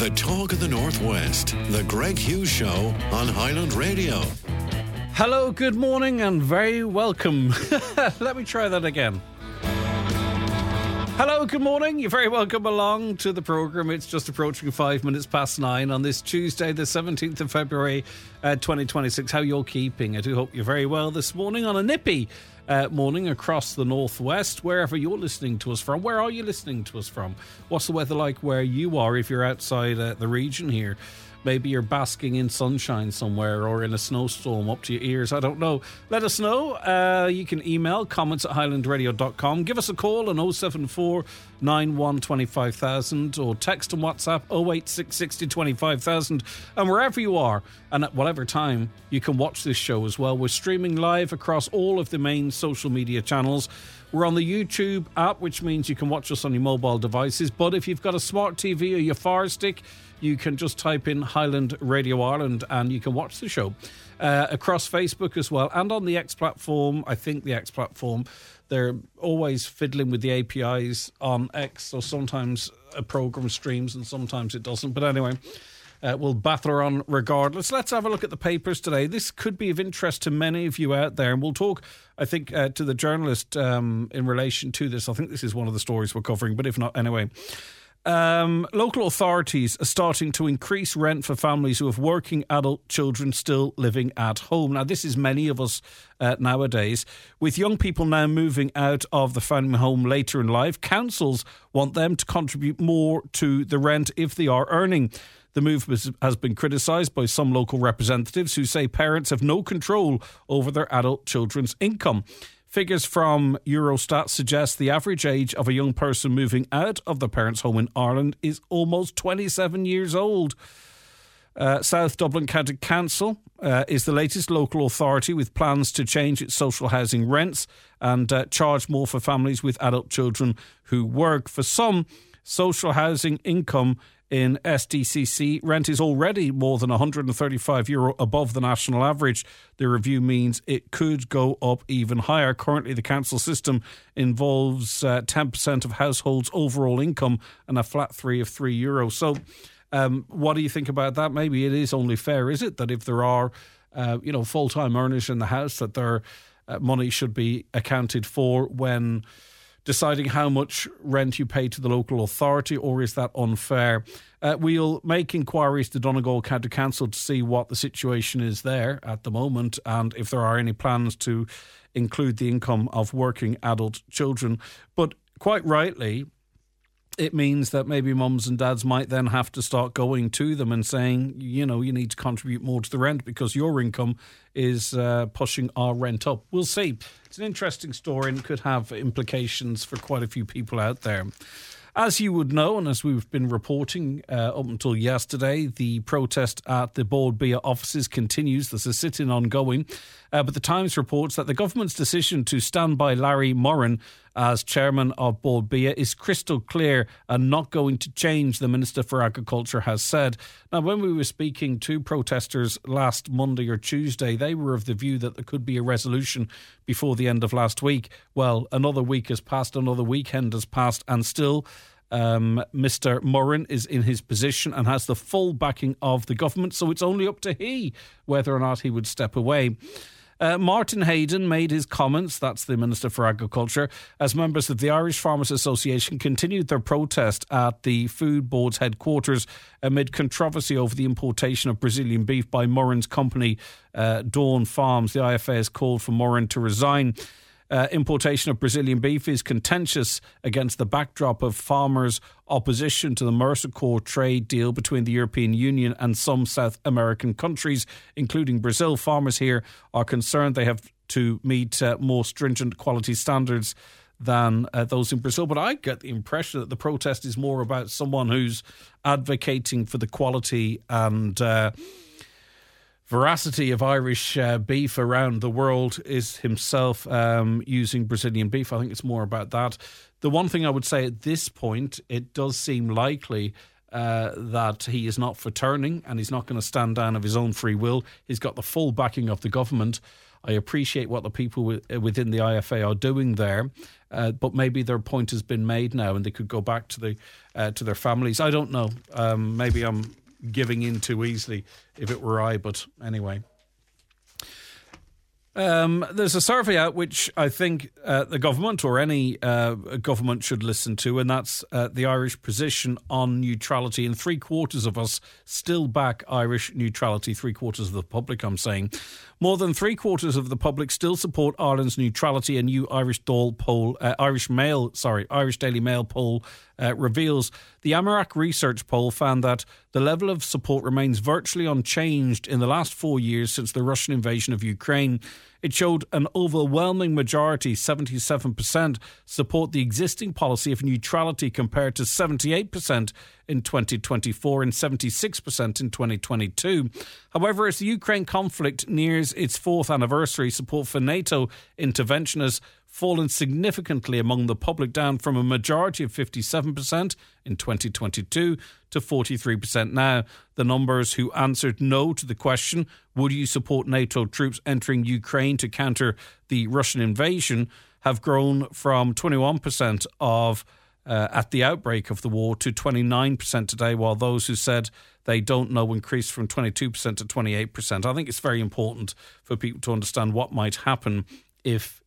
The talk of the Northwest. The Greg Hughes Show on Highland Radio. Hello, good morning and very welcome. Let me try that again. Hello, good morning. You're very welcome along to the programme. It's just approaching 5 minutes past 9 on this Tuesday, the 17th of February, 2026. How you're keeping? I do hope you're very well this morning on a nippy morning across the northwest, wherever you're listening to us from. Where are you listening to us from? What's the weather like where you are if you're outside the region here? Maybe you're basking in sunshine somewhere or in a snowstorm up to your ears. I don't know. Let us know. You can email comments at highlandradio.com. Give us a call on 074 91 25,000 or text and WhatsApp 086 60 25,000. And wherever you are and at whatever time, you can watch this show as well. We're streaming live across all of the main social media channels. We're on the YouTube app, which means you can watch us on your mobile devices. But if you've got a smart TV or your Fire Stick, you can just type in Highland Radio Ireland and you can watch the show. Across Facebook as well and on the X platform. I think the X platform, they're always fiddling with the APIs on X, so sometimes a program streams and sometimes it doesn't. But anyway, we'll battle on regardless. Let's have a look at the papers today. This could be of interest to many of you out there, and we'll talk, I think, to the journalist in relation to this. I think this is one of the stories we're covering, but if not, anyway. Local authorities are starting to increase rent for families who have working adult children still living at home. Now, this is many of us nowadays. With young people now moving out of the family home later in life, councils want them to contribute more to the rent if they are earning. The move has been criticised by some local representatives who say parents have no control over their adult children's income. Figures from Eurostat suggest the average age of a young person moving out of the parents' home in Ireland is almost 27 years old. South Dublin County Council is the latest local authority with plans to change its social housing rents and charge more for families with adult children who work. For some, social housing income in SDCC rent is already more than €135 above the national average. The review means it could go up even higher. Currently, the council system involves 10% of households' overall income and a flat fee of €3. So, what do you think about that? Maybe it is only fair, is it, that if there are, full-time earners in the house, that their money should be accounted for when deciding how much rent you pay to the local authority, or is that unfair? We'll make inquiries to Donegal County Council to see what the situation is there at the moment and if there are any plans to include the income of working adult children. But quite rightly, it means that maybe mums and dads might then have to start going to them and saying, you need to contribute more to the rent because your income is pushing our rent up. We'll see. It's an interesting story and could have implications for quite a few people out there. As you would know, and as we've been reporting up until yesterday, the protest at the Bord Bia offices continues. There's a sit-in ongoing. But the Times reports that the government's decision to stand by Larry Moran as chairman of Bord Bia is crystal clear and not going to change, the Minister for Agriculture has said. Now, when we were speaking to protesters last Monday or Tuesday, they were of the view that there could be a resolution before the end of last week. Well, another week has passed, another weekend has passed, and still Mr. Moran is in his position and has the full backing of the government, so it's only up to he whether or not he would step away. Martin Hayden made his comments, that's the Minister for Agriculture, as members of the Irish Farmers Association continued their protest at the Food Board's headquarters amid controversy over the importation of Brazilian beef by Moran's company, Dawn Farms. The IFA has called for Moran to resign. Importation of Brazilian beef is contentious against the backdrop of farmers' opposition to the Mercosur trade deal between the European Union and some South American countries, including Brazil. Farmers here are concerned they have to meet more stringent quality standards than those in Brazil. But I get the impression that the protest is more about someone who's advocating for the quality and veracity of Irish beef around the world, is himself using Brazilian beef. I think it's more about that. The one thing I would say at this point, it does seem likely that he is not for turning and he's not going to stand down of his own free will. He's got the full backing of the government. I appreciate what the people within the IFA are doing there, but maybe their point has been made now and they could go back to their families. I don't know. Maybe I'm giving in too easily if it were I, but anyway. There's a survey out which I think the government or any government should listen to, and that's the Irish position on neutrality. And 3/4 of us still back Irish neutrality. 3/4 of the public, I'm saying. More than 3/4 of the public still support Ireland's neutrality. A new Irish Daily Mail poll reveals. The Amarac research poll found that the level of support remains virtually unchanged in the last 4 years since the Russian invasion of Ukraine. It showed an overwhelming majority, 77%, support the existing policy of neutrality compared to 78% in 2024 and 76% in 2022. However, as the Ukraine conflict nears its 4th anniversary, support for NATO intervention has fallen significantly among the public, down from a majority of 57% in 2022 to 43% now. The numbers who answered no to the question, would you support NATO troops entering Ukraine to counter the Russian invasion, have grown from 21% at the outbreak of the war to 29% today, while those who said they don't know increased from 22% to 28%. I think it's very important for people to understand what might happen if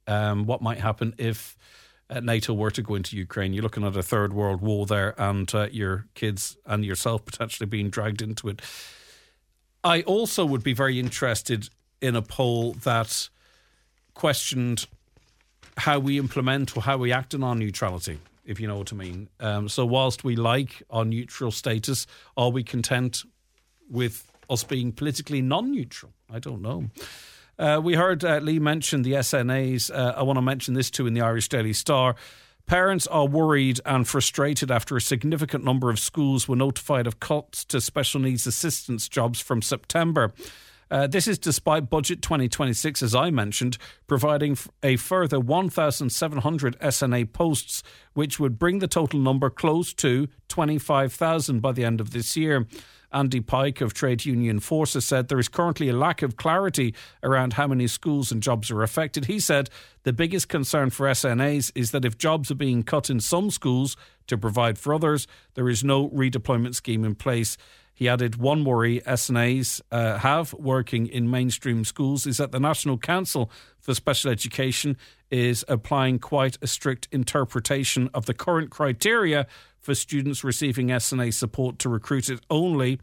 NATO were to go into Ukraine. You're looking at a third world war there, and your kids and yourself potentially being dragged into it. I also would be very interested in a poll that questioned how we implement or how we act on our neutrality, if you know what I mean. So whilst we like our neutral status, are we content with us being politically non-neutral? I don't know. We heard Lee mention the SNAs. I want to mention this too in the Irish Daily Star. Parents are worried and frustrated after a significant number of schools were notified of cuts to special needs assistance jobs from September. This is despite Budget 2026, as I mentioned, providing a further 1,700 SNA posts, which would bring the total number close to 25,000 by the end of this year. Andy Pike of Trade Union Forces said there is currently a lack of clarity around how many schools and jobs are affected. He said the biggest concern for SNAs is that if jobs are being cut in some schools to provide for others, there is no redeployment scheme in place. He added one worry SNAs have working in mainstream schools is that the National Council for Special Education is applying quite a strict interpretation of the current criteria for students receiving SNA support to restrict it only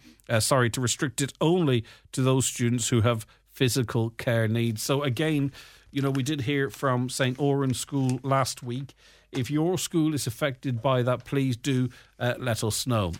to those students who have physical care needs. So again, you know, we did hear from St. Oran School last week. If your school is affected by that, please do let us know.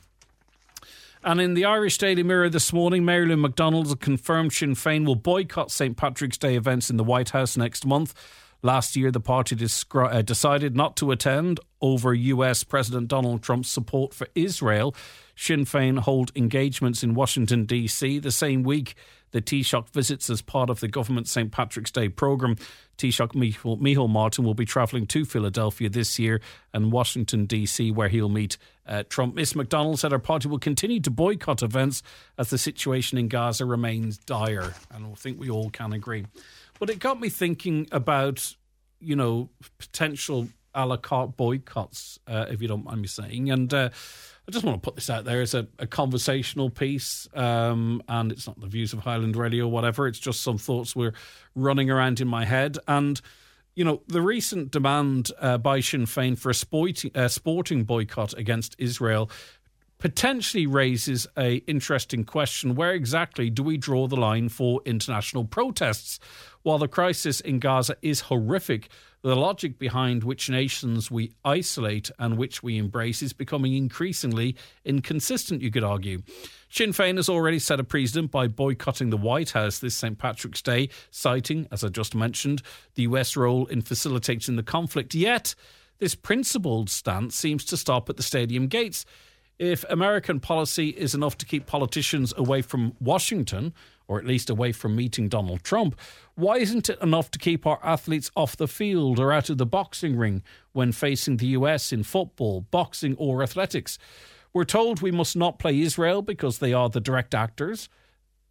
And in the Irish Daily Mirror this morning, Mary Lou McDonald has confirmed Sinn Féin will boycott St. Patrick's Day events in the White House next month. Last year, the party decided not to attend over US President Donald Trump's support for Israel. Sinn Féin hold engagements in Washington, D.C. the same week the Taoiseach visits as part of the government's St. Patrick's Day programme. Taoiseach Micheál Martin will be travelling to Philadelphia this year and Washington, D.C., where he'll meet Trump. Ms McDonald said her party will continue to boycott events as the situation in Gaza remains dire, and I think we all can agree. But it got me thinking about, you know, potential a la carte boycotts, if you don't mind me saying. And I just want to put this out there as a conversational piece, and it's not the views of Highland Radio or whatever. It's just some thoughts were running around in my head. And, you know, the recent demand by Sinn Féin for a sporting boycott against Israel potentially raises a interesting question. Where exactly do we draw the line for international protests? While the crisis in Gaza is horrific, the logic behind which nations we isolate and which we embrace is becoming increasingly inconsistent, you could argue. Sinn Féin has already set a precedent by boycotting the White House this St. Patrick's Day, citing, as I just mentioned, the US role in facilitating the conflict. Yet, this principled stance seems to stop at the stadium gates. If American policy is enough to keep politicians away from Washington, or at least away from meeting Donald Trump, why isn't it enough to keep our athletes off the field or out of the boxing ring when facing the US in football, boxing or athletics? We're told we must not play Israel because they are the direct actors.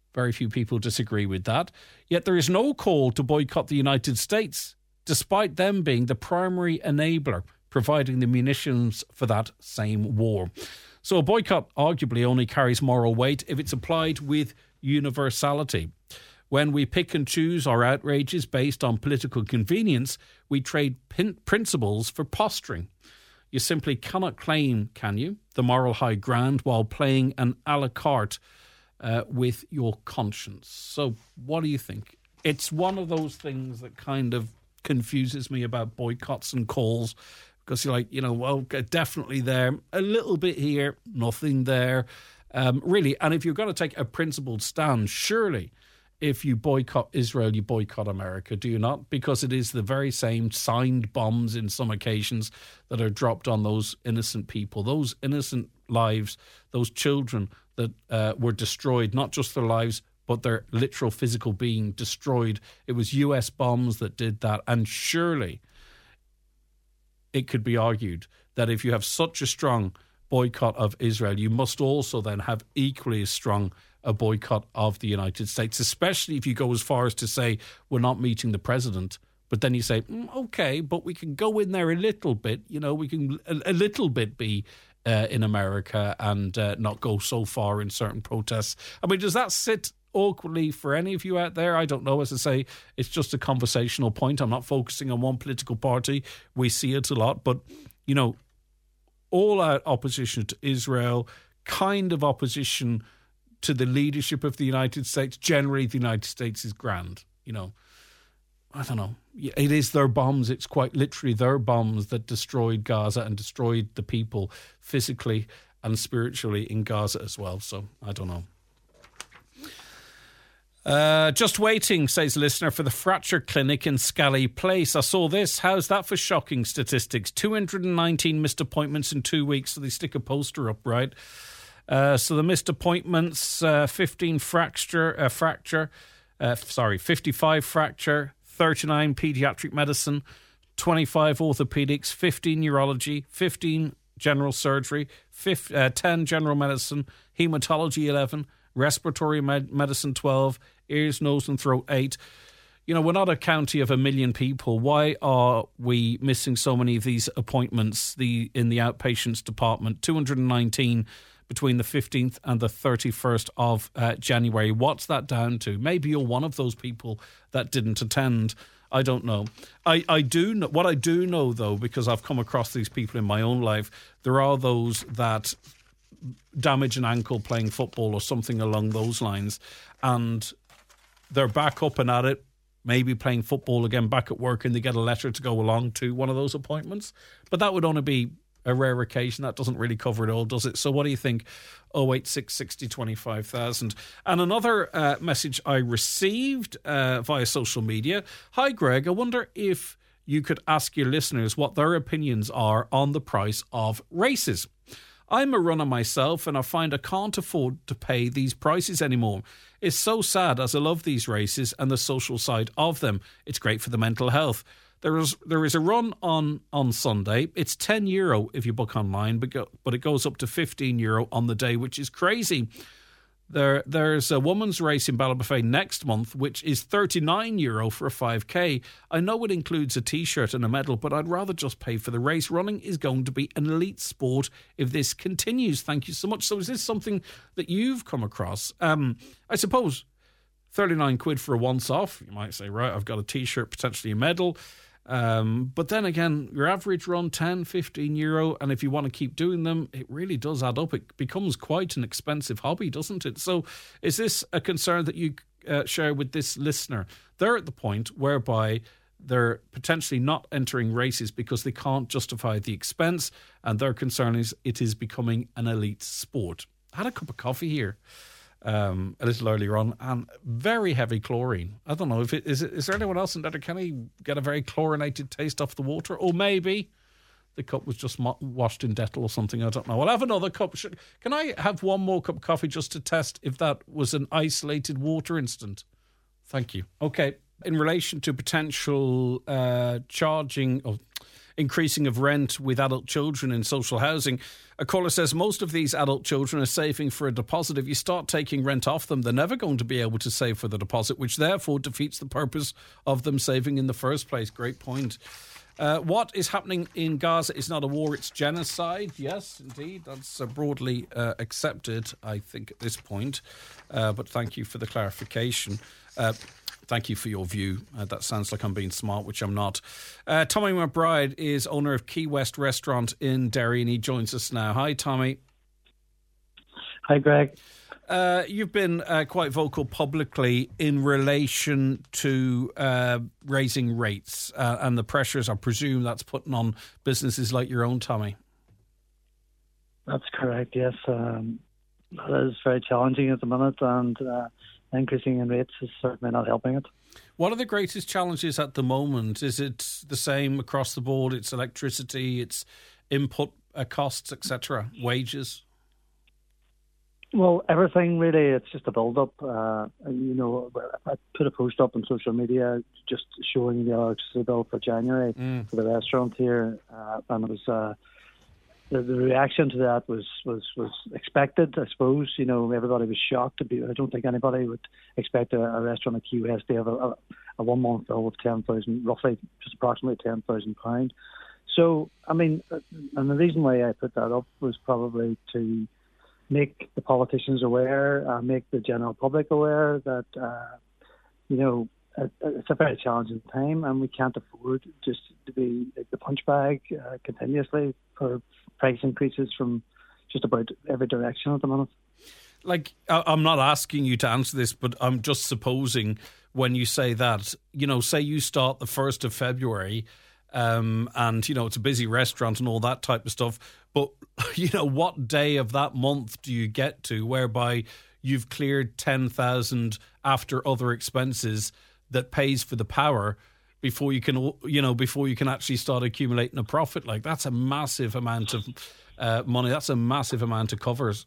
Very few people disagree with that. Yet there is no call to boycott the United States, despite them being the primary enabler providing the munitions for that same war. So a boycott arguably only carries moral weight if it's applied with universality. When we pick and choose our outrages based on political convenience, we trade principles for posturing. You simply cannot claim, can you, the moral high ground while playing an a la carte with your conscience. So what do you think? It's one of those things that kind of confuses me about boycotts and calls, because you're like, well, definitely there, a little bit here, nothing there. Really, and if you're going to take a principled stand, surely if you boycott Israel, you boycott America, do you not? Because it is the very same signed bombs in some occasions that are dropped on those innocent people, those innocent lives, those children that were destroyed, not just their lives, but their literal physical being destroyed. It was US bombs that did that. And surely it could be argued that if you have such a strong boycott of Israel, you must also then have equally as strong a boycott of the United States, especially if you go as far as to say we're not meeting the president. But then you say, okay, but we can go in there a little bit, we can a little bit be in America and not go so far in certain protests. I mean, does that sit awkwardly for any of you out there? I don't know. As I say, it's just a conversational point. I'm not focusing on one political party. We see it a lot. But, all-out opposition to Israel, kind of opposition to the leadership of the United States. Generally, the United States is grand, I don't know. It is their bombs. It's quite literally their bombs that destroyed Gaza and destroyed the people physically and spiritually in Gaza as well. So, I don't know. Just waiting, says a listener, for the fracture clinic in Scally Place. I saw this. How's that for shocking statistics? 219 missed appointments in 2 weeks. So they stick a poster up, right? So the missed appointments, 55 fracture, 39 paediatric medicine, 25 orthopedics, 15 neurology, 15 general surgery, 10 general medicine, hematology 11, respiratory medicine 12, ears, nose and throat 8. We're not a county of 1 million people. Why are we missing so many of these appointments in the outpatients department? 219 between the 15th and the 31st of January. What's that down to? Maybe you're one of those people that didn't attend. I don't know. I do know. What I do know, though, because I've come across these people in my own life, there are those that damage an ankle playing football or something along those lines, and they're back up and at it, maybe playing football again, back at work, and they get a letter to go along to one of those appointments. But that would only be a rare occasion. That doesn't really cover it all, does it? So what do you think? 086 60 25,000. And another message I received via social media. Hi, Greg. I wonder if you could ask your listeners what their opinions are on the price of races. I'm a runner myself, and I find I can't afford to pay these prices anymore. It's so sad, as I love these races and the social side of them. It's great for the mental health. There is a run on Sunday. It's €10 if you book online, but it goes up to €15 on the day, which is crazy. There's a women's race in Ballybofey next month, which is €39 for a 5K. I know it includes a T-shirt and a medal, but I'd rather just pay for the race. Running is going to be an elite sport if this continues. Thank you so much. So is this something that you've come across? I suppose £39 for a once-off. You might say, right, I've got a T-shirt, potentially a medal. But then again, your average run, €10-15, and if you want to keep doing them, it really does add up. It becomes quite an expensive hobby, doesn't it? So is this a concern that you share with this listener? They're at the point whereby they're potentially not entering races because they can't justify the expense, and their concern is it is becoming an elite sport. I had a cup of coffee here a little earlier on, and very heavy chlorine. I don't know if is there anyone else in Letterkenny get a very chlorinated taste off the water, or maybe the cup was just washed in Dettol or something. I don't know. I'll have another cup. Can I have one more cup of coffee just to test if that was an isolated water incident? Thank you. Okay. In relation to potential charging of increasing of rent with adult children in social housing. A caller says most of these adult children are saving for a deposit. If you start taking rent off them, they're never going to be able to save for the deposit, which therefore defeats the purpose of them saving in the first place. Great point. What is happening in Gaza is not a war, it's genocide. Yes, indeed. That's broadly accepted, I think, at this point. But thank you for the clarification. Thank you for your view. That sounds like I'm being smart, which I'm not. Tommy McBride is owner of Key West Restaurant in Derry, and he joins us now. Hi, Tommy. Hi, Greg. You've been quite vocal publicly in relation to raising rates and the pressures, I presume, that's putting on businesses like your own, Tommy. That's correct, yes. That is very challenging at the minute, and increasing in rates is certainly not helping it. What are the greatest challenges at the moment? Is it the same across the board? It's electricity, it's input costs, etc., wages? Well, everything really. It's just a build-up. I put a post up on social media just showing the electricity bill for January for the restaurant here, and it was the reaction to that was expected. I suppose everybody was shocked. I don't think anybody would expect a restaurant at Key West to have a 1 month bill of £10,000, roughly just approximately £10,000. So I mean, and the reason why I put that up was probably to make the politicians aware, make the general public aware that, it's a very challenging time, and we can't afford just to be the punch bag continuously for price increases from just about every direction at the moment. Like, I'm not asking you to answer this, but I'm just supposing when you say that, say you start the 1st of February, and, it's a busy restaurant and all that type of stuff. But, what day of that month do you get to whereby you've cleared 10,000 after other expenses that pays for the power before you can actually start accumulating a profit? Like, that's a massive amount of money. That's a massive amount of covers.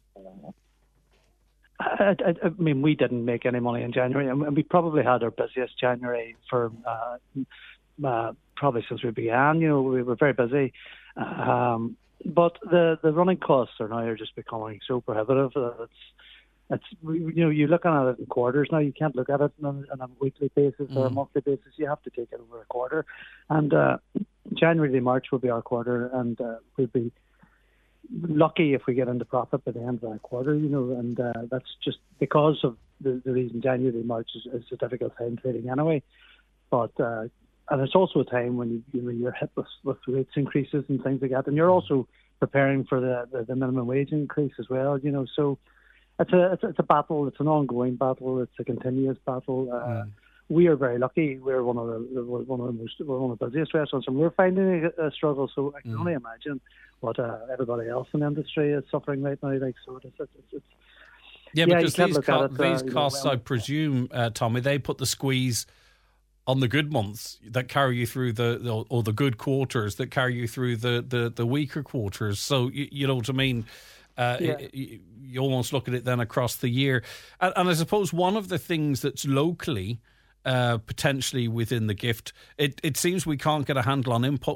I mean, we didn't make any money in January, and we probably had our busiest January for probably since we began. We were very busy. But the running costs are just becoming so prohibitive. You're looking at it in quarters now. You can't look at it on a weekly basis or a monthly basis. You have to take it over a quarter. And January to March will be our quarter, and we'll be lucky if we get into profit by the end of that quarter. And that's just because of the reason January to March is a difficult time trading anyway. But and it's also a time when you're hit with rates increases and things like that, and you're also preparing for the minimum wage increase as well. So it's a battle. It's an ongoing battle. It's a continuous battle. We are very lucky. We're one of the busiest restaurants, and we're finding a struggle. So I can only imagine what everybody else in the industry is suffering right now. Because these costs, I presume, Tommy, they put the squeeze on the good months that carry you through the good quarters that carry you through the weaker quarters. So you know what I mean. You almost look at it then across the year, and I suppose one of the things that's locally potentially within the gift, it seems we can't get a handle on input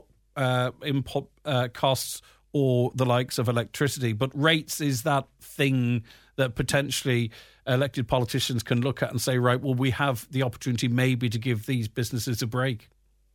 costs or the likes of electricity, but rates is that thing that potentially elected politicians can look at and say, right, well, we have the opportunity maybe to give these businesses a break.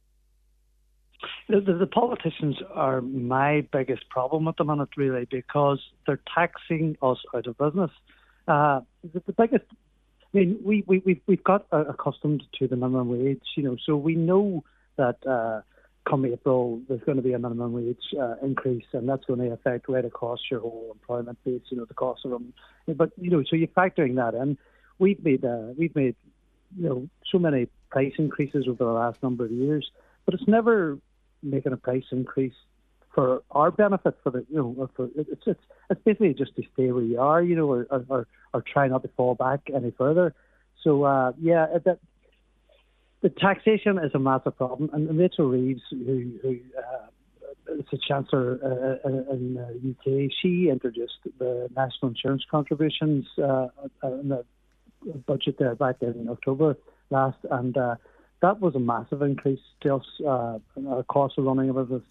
The politicians are my biggest problem at the minute, really, because they're taxing us out of business. The biggest, I mean, we've got accustomed to the minimum wage, so we know that come April there's going to be a minimum wage increase, and that's going to affect right across your whole employment base, the cost of them. But so you're factoring that in. We've made so many price increases over the last number of years, but it's never making a price increase for our benefit. It's basically just to stay where you are, or try not to fall back any further. So the taxation is a massive problem, and Rachel Reeves, who is a chancellor in the UK, she introduced the national insurance contributions in the budget there back in October last, and that was a massive increase to us. Our costs of running a business.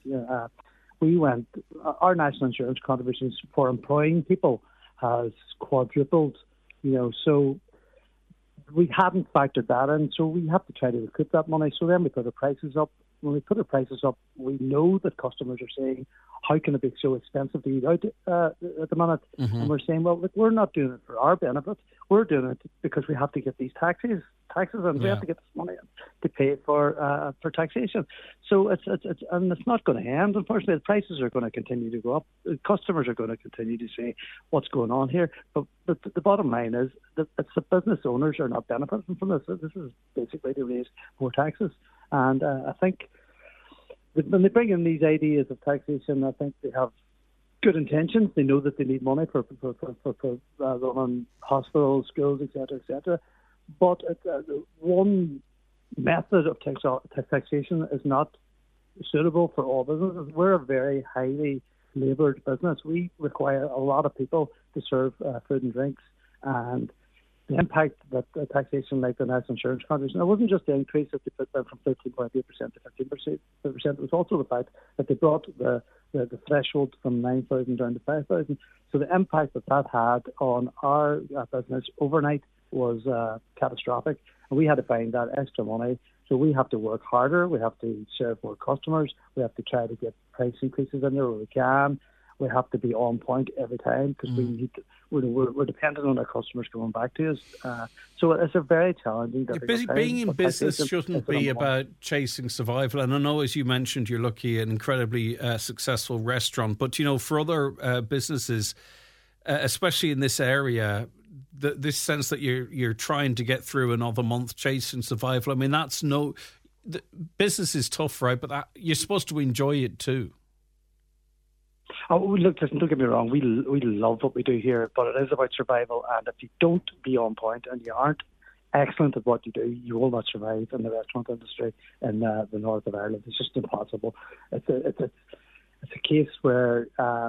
Our national insurance contributions for employing people has quadrupled. So we hadn't factored that in. So we have to try to recoup that money. So then we put our prices up. When we put our prices up, we know that customers are saying, how can it be so expensive to eat out at the minute? Mm-hmm. And we're saying, well, look, we're not doing it for our benefit. We're doing it because we have to get these taxes, and we have to get this money to pay for taxation. So it's not going to end. Unfortunately, the prices are going to continue to go up. Customers are going to continue to say, what's going on here? But the bottom line is that it's the business owners are not benefiting from this. This is basically to raise more taxes. And I think when they bring in these ideas of taxation, I think they have good intentions. They know that they need money for running hospitals, schools, etc. But one method of taxation is not suitable for all businesses. We're a very highly laboured business. We require a lot of people to serve food and drinks, and the impact that taxation like the national insurance contribution, it wasn't just the increase that they put down from 13.8% to 15%. It was also the fact that they brought the threshold from 9,000 down to 5,000. So the impact that had on our business overnight was catastrophic. And we had to find that extra money. So we have to work harder. We have to serve more customers. We have to try to get price increases in there where we can. We have to be on point every time because we're dependent on our customers coming back to us. So it's a very challenging, difficult time. Being in business shouldn't be about chasing survival. And I know, as you mentioned, you're lucky an incredibly successful restaurant. But, for other businesses, especially in this area, this sense that you're trying to get through another month chasing survival, I mean, business is tough, right? But you're supposed to enjoy it too. Oh, look, listen, don't get me wrong. We love what we do here, but it is about survival. And if you don't be on point and you aren't excellent at what you do, you will not survive in the restaurant industry in the north of Ireland. It's just impossible. It's a case where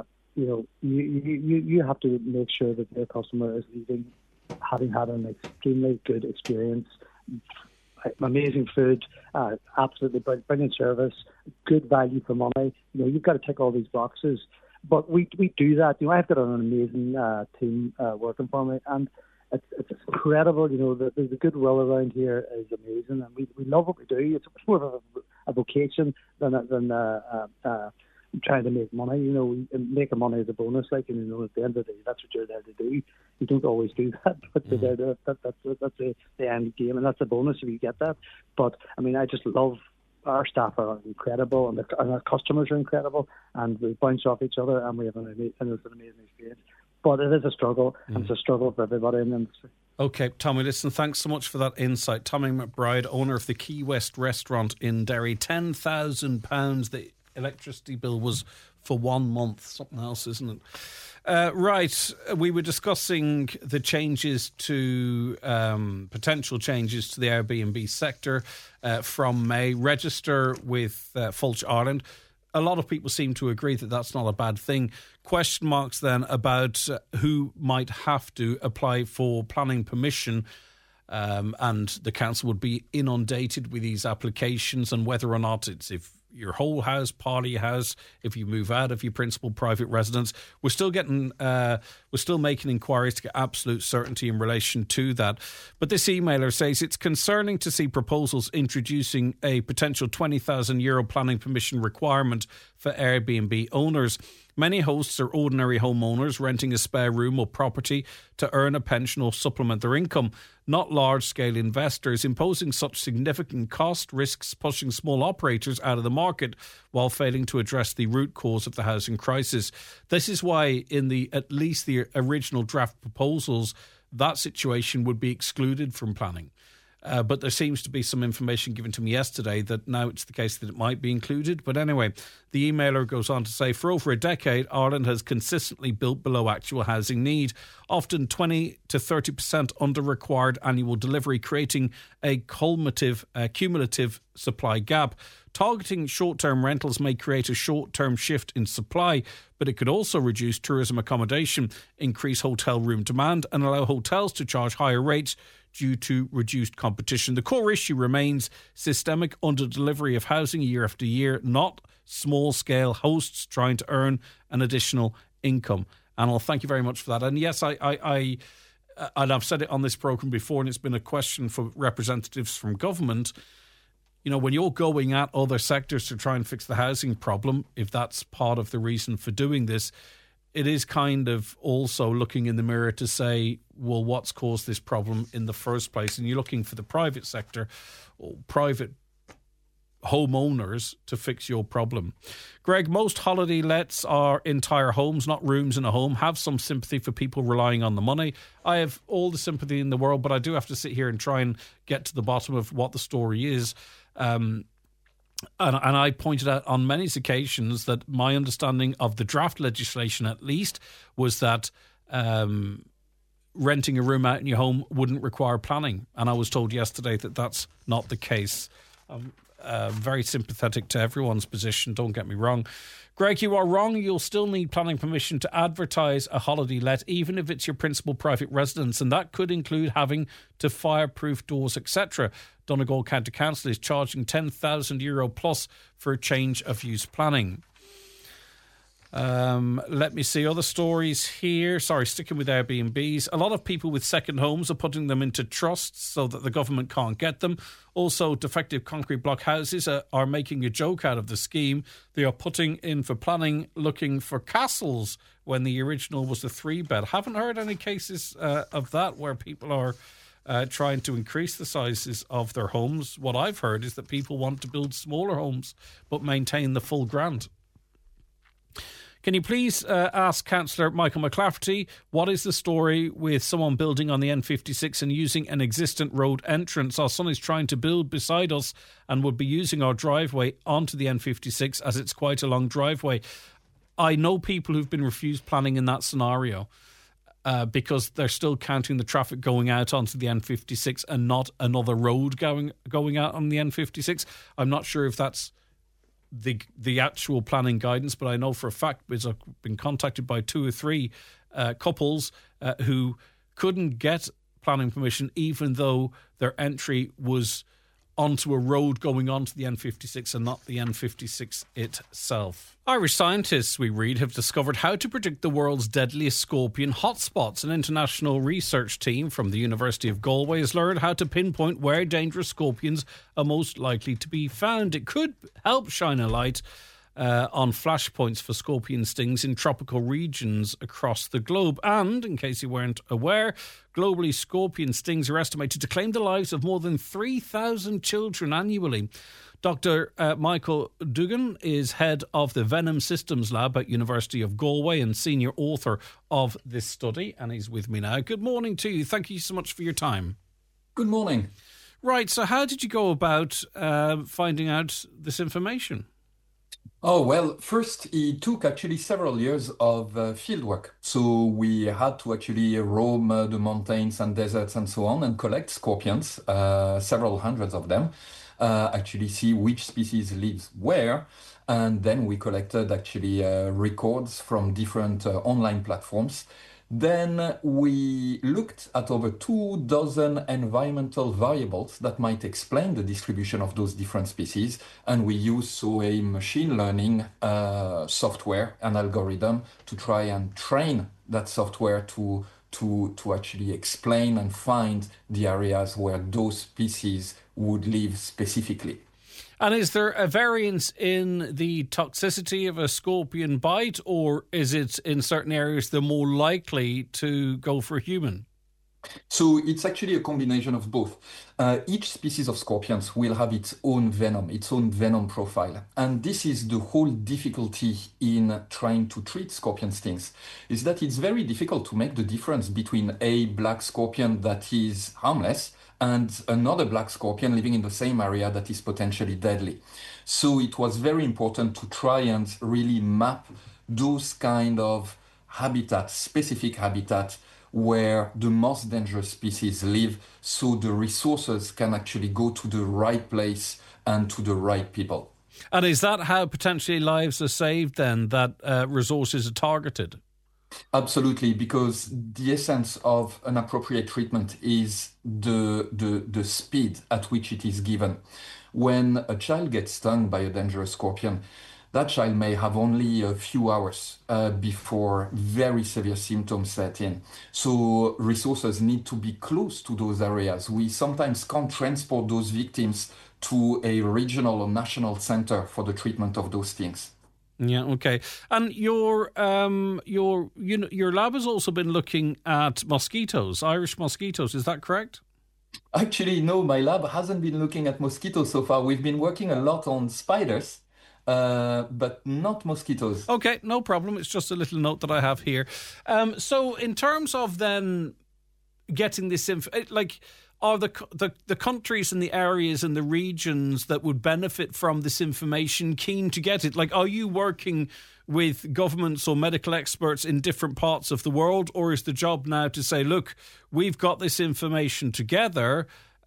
you have to make sure that your customer is leaving having had an extremely good experience. Amazing food, absolutely brilliant service, good value for money. You've got to tick all these boxes. But we do that. I've got an amazing team working for me, and it's incredible. The goodwill around here is amazing, and we love what we do. It's more of a vocation than trying to make money. Making money is a bonus. At the end of the day, that's what you're there to do. You don't always do that, but that's the end game, and that's a bonus if you get that. But I just love. Our staff are incredible, and our customers are incredible, and we bounce off each other, and it's an amazing experience. But it is a struggle, and it's a struggle for everybody in the industry. Okay, Tommy, listen, thanks so much for that insight. Tommy McBride, owner of the Key West restaurant in Derry. £10,000 the electricity bill was for 1 month. Something else, isn't it? Right, we were discussing the changes to potential changes to the Airbnb sector from May. Register with Fulch Ireland. A lot of people seem to agree that that's not a bad thing. Question marks then about who might have to apply for planning permission, and the council would be inundated with these applications, and whether or not it's if your whole house, part of your house, if you move out of your principal private residence. We're still making inquiries to get absolute certainty in relation to that. But this emailer says it's concerning to see proposals introducing a potential €20,000 planning permission requirement for Airbnb owners. Many hosts are ordinary homeowners renting a spare room or property to earn a pension or supplement their income, not large-scale investors. Imposing such significant cost risks pushing small operators out of the market while failing to address the root cause of the housing crisis. This is why in at least the original draft proposals, that situation would be excluded from planning. But there seems to be some information given to me yesterday that now it's the case that it might be included. But anyway, the emailer goes on to say, for over a decade, Ireland has consistently built below actual housing need, often 20 to 30% under required annual delivery, creating a cumulative supply gap. Targeting short-term rentals may create a short-term shift in supply, but it could also reduce tourism accommodation, increase hotel room demand, and allow hotels to charge higher rates due to reduced competition. The core issue remains systemic under-delivery of housing year after year, not small-scale hosts trying to earn an additional income. And I'll thank you very much for that. And yes, and I've said it on this programme before, and it's been a question for representatives from government. You know, when you're going at other sectors to try and fix the housing problem, if that's part of the reason for doing this, it is kind of also looking in the mirror to say, well, what's caused this problem in the first place? And you're looking for the private sector or private homeowners to fix your problem. Greg, most holiday lets are entire homes, not rooms in a home. Have some sympathy for people relying on the money. I have all the sympathy in the world, but I do have to sit here and try and get to the bottom of what the story is. And I pointed out on many occasions that my understanding of the draft legislation, at least, was that renting a room out in your home wouldn't require planning. And I was told yesterday that that's not the case. Very sympathetic to everyone's position, don't get me wrong. Greg, you are wrong. You'll still need planning permission to advertise a holiday let, even if it's your principal private residence, and that could include having to fireproof doors, etc. Donegal County Council is charging €10,000 plus for change of use planning. Let me see other stories here. Sorry, sticking with Airbnbs. A lot of people with second homes are putting them into trusts so that the government can't get them. Also, defective concrete block houses are making a joke out of the scheme. They are putting in for planning, looking for castles when the original was a 3-bed. Haven't heard any cases of that where people are trying to increase the sizes of their homes. What I've heard is that people want to build smaller homes but maintain the full grant. Can you please ask Councillor Michael McClafferty what is the story with someone building on the N56 and using an existing road entrance? Our son is trying to build beside us and would be using our driveway onto the N56 as it's quite a long driveway. I know people who've been refused planning in that scenario because they're still counting the traffic going out onto the N56 and not another road going out on the N56. I'm not sure if that's the actual planning guidance, but I know for a fact, because I've been contacted by 2 or 3 couples who couldn't get planning permission even though their entry was onto a road going onto the N56 and not the N56 itself. Irish scientists, we read, have discovered how to predict the world's deadliest scorpion hotspots. An international research team from the University of Galway has learned how to pinpoint where dangerous scorpions are most likely to be found. It could help shine a light on flashpoints for scorpion stings in tropical regions across the globe. And, in case you weren't aware, globally scorpion stings are estimated to claim the lives of more than 3,000 children annually. Dr. Michael Dugan is head of the Venom Systems Lab at University of Galway and senior author of this study, and he's with me now. Good morning to you. Thank you so much for your time. Good morning. Right, so how did you go about finding out this information? Oh, well, first, it took actually several years of field work. So we had to actually roam the mountains and deserts and so on and collect scorpions, several hundreds of them, actually see which species lives where. And then we collected actually records from different online platforms. Then we looked at over 24 environmental variables that might explain the distribution of those different species. And we used a machine learning software and algorithm to try and train that software to actually explain and find the areas where those species would live specifically. And is there a variance in the toxicity of a scorpion bite, or is it in certain areas they're more likely to go for a human? So it's actually a combination of both. Each species of scorpions will have its own venom profile. And this is the whole difficulty in trying to treat scorpion stings, is that it's very difficult to make the difference between a black scorpion that is harmless and another black scorpion living in the same area that is potentially deadly. So it was very important to try and really map those kind of habitats, specific habitat, where the most dangerous species live, so the resources can actually go to the right place and to the right people. And is that how potentially lives are saved then, that resources are targeted? Absolutely, because the essence of an appropriate treatment is the speed at which it is given. When a child gets stung by a dangerous scorpion, that child may have only a few hours before very severe symptoms set in. So resources need to be close to those areas. We sometimes can't transport those victims to a regional or national center for the treatment of those things. Yeah, okay. And your lab has also been looking at mosquitoes, Irish mosquitoes. Is that correct? Actually, no, my lab hasn't been looking at mosquitoes so far. We've been working a lot on spiders, but not mosquitoes. Okay, no problem. It's just a little note that I have here. So in terms of then getting this are the countries and the areas and the regions that would benefit from this information keen to get it? Like, are you working with governments or medical experts in different parts of the world, or is the job now to say, look, we've got this information together,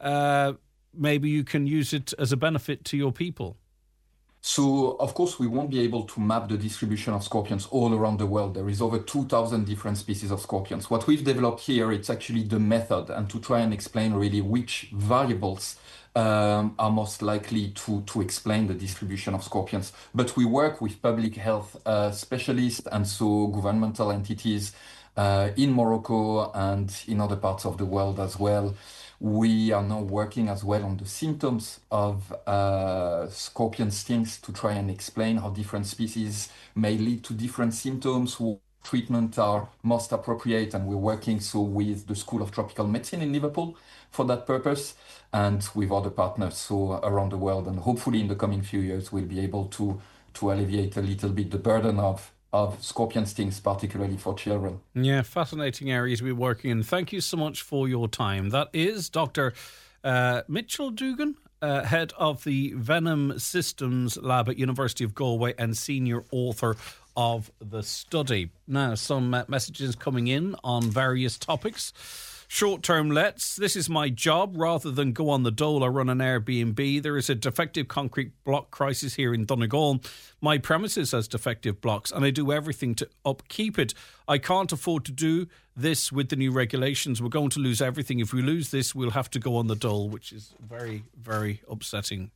maybe you can use it as a benefit to your people? So, of course, we won't be able to map the distribution of scorpions all around the world. There is over 2,000 different species of scorpions. What we've developed here, it's actually the method and to try and explain really which variables are most likely to explain the distribution of scorpions. But we work with public health specialists and so governmental entities in Morocco and in other parts of the world as well. We are now working as well on the symptoms of scorpion stings to try and explain how different species may lead to different symptoms, what treatment are most appropriate, and we're working so with the School of Tropical Medicine in Liverpool for that purpose and with other partners so around the world. And hopefully in the coming few years we'll be able to alleviate a little bit the burden of scorpion stings, particularly for children. Yeah, fascinating areas we're working in. Thank you so much for your time. That is Dr. Mitchell Dugan, head of the Venom Systems Lab at University of Galway and senior author of the study. Now, some messages coming in on various topics. Short-term lets. This is my job. Rather than go on the dole, I run an Airbnb. There is a defective concrete block crisis here in Donegal. My premises has defective blocks and I do everything to upkeep it. I can't afford to do this with the new regulations. We're going to lose everything. If we lose this, we'll have to go on the dole, which is very, very upsetting.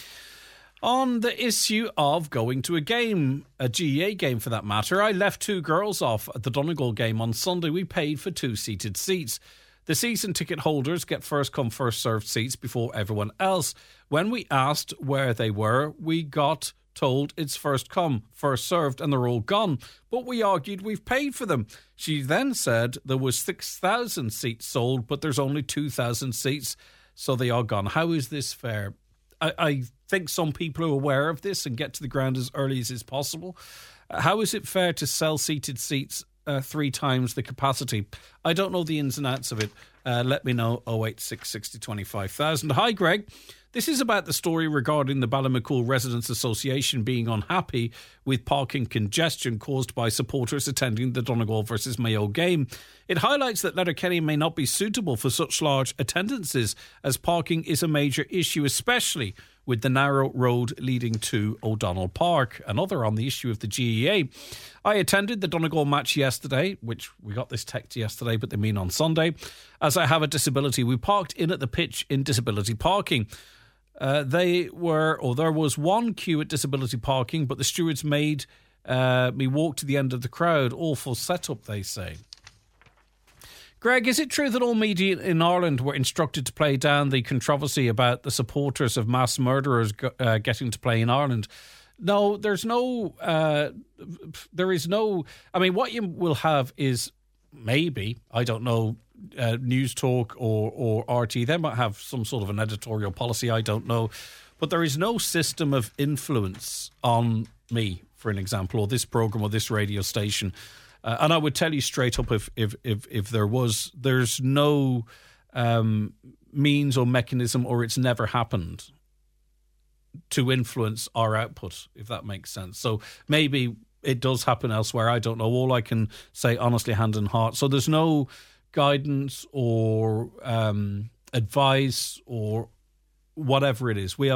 On the issue of going to a game, a GEA game for that matter, I left two girls off at the Donegal game on Sunday. We paid for 2 seated seats. The season ticket holders get first come, first served seats before everyone else. When we asked where they were, we got told it's first come, first served, and they're all gone. But we argued we've paid for them. She then said there was 6,000 seats sold, but there's only 2,000 seats, so they are gone. How is this fair? I think some people are aware of this and get to the ground as early as is possible. How is it fair to sell seated seats 3 times the capacity? I don't know the ins and outs of it. Let me know. 086 60 25,000. Hi, Greg. This is about the story regarding the Ballymacool Residents Association being unhappy with parking congestion caused by supporters attending the Donegal versus Mayo game. It highlights that Letterkenny may not be suitable for such large attendances, as parking is a major issue, especially with the narrow road leading to O'Donnell Park. Another on the issue of the GEA. I attended the Donegal match yesterday, which we got this text yesterday, but they mean on Sunday. As I have a disability, we parked in at the pitch in disability parking. There was one queue at disability parking, but the stewards made me walk to the end of the crowd. Awful setup, they say. Greg, is it true that all media in Ireland were instructed to play down the controversy about the supporters of mass murderers getting to play in Ireland? No, there is no, I mean, what you will have is maybe, I don't know, News Talk or RT, they might have some sort of an editorial policy, I don't know. But there is no system of influence on me, for an example, or this programme or this radio station. And I would tell you straight up if there was, there's no means or mechanism, or it's never happened to influence our output, if that makes sense. So maybe it does happen elsewhere. I don't know. All I can say, honestly, hand on heart. So there's no guidance or advice or whatever it is. We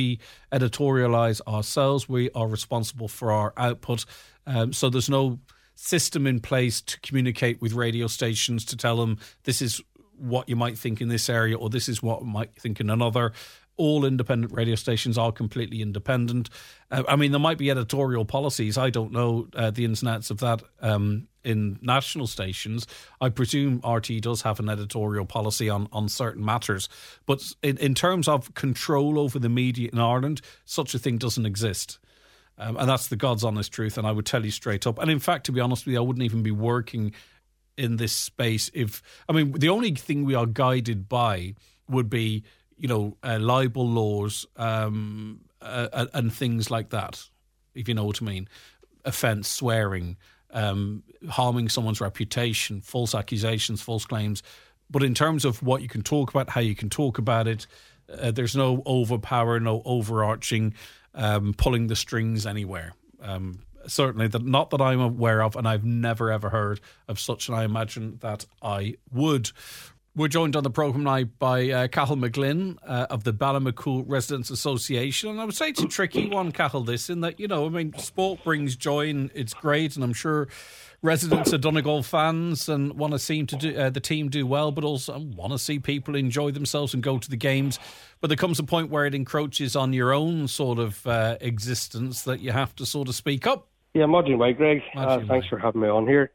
editorialize ourselves. We are responsible for our output. So there's no system in place to communicate with radio stations to tell them this is what you might think in this area or this is what you might think in another. All independent radio stations are completely independent. I mean, there might be editorial policies. I don't know the ins and outs of that in national stations. I presume RT does have an editorial policy on certain matters. But in terms of control over the media in Ireland, such a thing doesn't exist. And that's the God's honest truth. And I would tell you straight up. And in fact, to be honest with you, I wouldn't even be working in this space the only thing we are guided by would be, libel laws and things like that, if you know what I mean. Offence, swearing, harming someone's reputation, false accusations, false claims. But in terms of what you can talk about, how you can talk about it, there's no overpower, no overarching pulling the strings anywhere. Certainly, not that I'm aware of, and I've never ever heard of such, and I imagine that I would. We're joined on the programme now by Cathal McGlynn of the Ballymacool Residents Association. And I would say it's a tricky one, Cathal, this, in that, sport brings joy and it's great. And I'm sure residents are Donegal fans and want to see the team do well, but also want to see people enjoy themselves and go to the games. But there comes a point where it encroaches on your own sort of existence that you have to sort of speak up. Yeah, Modern Way, Greg. Thanks for having me on here.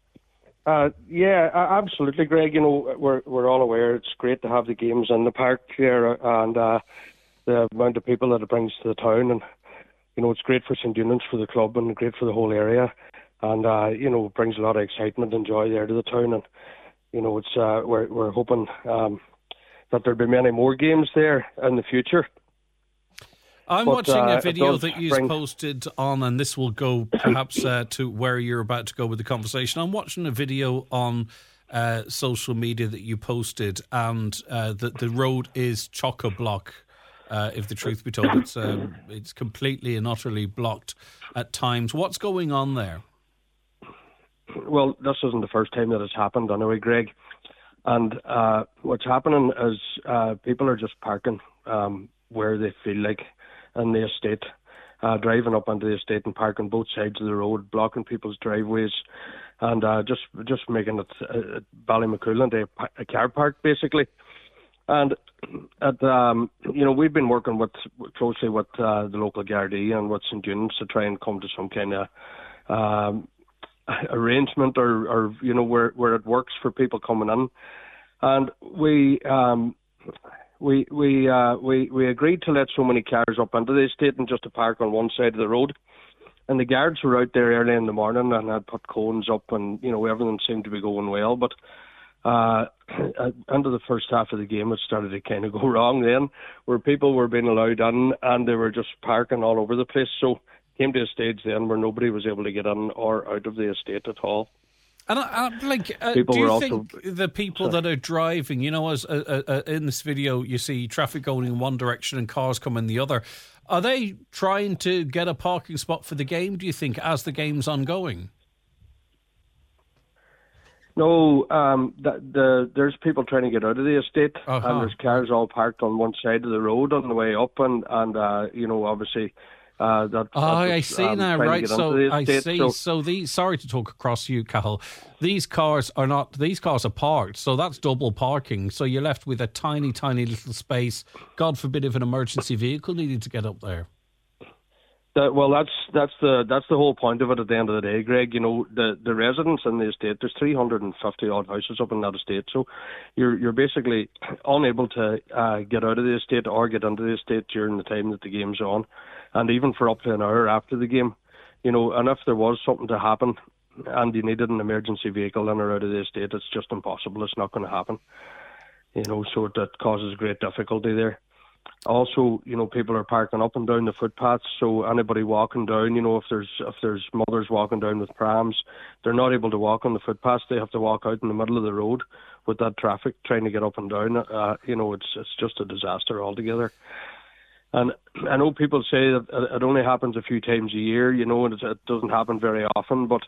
Absolutely, Greg. We're all aware it's great to have the games in the park here, and the amount of people that it brings to the town, and it's great for St. Eunan's, for the club, and great for the whole area, and it brings a lot of excitement and joy there to the town, and it's we're hoping that there'll be many more games there in the future. I'm watching a video that you've posted on, and this will go perhaps to where you're about to go with the conversation. I'm watching a video on social media that you posted, and the road is chock-a-block. If the truth be told, it's completely and utterly blocked at times. What's going on there? Well, this isn't the first time that it's happened anyway, Greg. And what's happening is people are just parking where they feel like in the estate, driving up onto the estate and parking both sides of the road, blocking people's driveways, and just making it Ballymacool into a car park, basically. And we've been working closely with the local Gardaí and with St. Eunan's to try and come to some kind of arrangement or where it works for people coming in. And we agreed to let so many cars up into the estate and just to park on one side of the road. And the guards were out there early in the morning and had put cones up, and everything seemed to be going well. But into the first half of the game, it started to kind of go wrong then, where people were being allowed in and they were just parking all over the place. So it came to a stage then where nobody was able to get in or out of the estate at all. And do you think the people that are driving, as in this video you see traffic going in one direction and cars come in the other, are they trying to get a parking spot for the game, do you think, as the game's ongoing? No, there's people trying to get out of the estate, and there's cars all parked on one side of the road on the way up, and obviously... I see now, right? So I see. So these, sorry to talk across you, Cathal. These cars are parked, so that's double parking. So you're left with a tiny, tiny little space. God forbid if an emergency vehicle needed to get up there. That's the whole point of it. At the end of the day, Greg, the residents in the estate, there's 350 odd houses up in that estate, so you're basically unable to get out of the estate or get into the estate during the time that the game's on, and even for up to an hour after the game, and if there was something to happen and you needed an emergency vehicle in or out of the estate, it's just impossible. It's not going to happen. So that causes great difficulty there. Also, people are parking up and down the footpaths, so anybody walking down, if there's mothers walking down with prams, they're not able to walk on the footpaths. They have to walk out in the middle of the road with that traffic trying to get up and down. It's just a disaster altogether. And I know people say that it only happens a few times a year, and it doesn't happen very often, but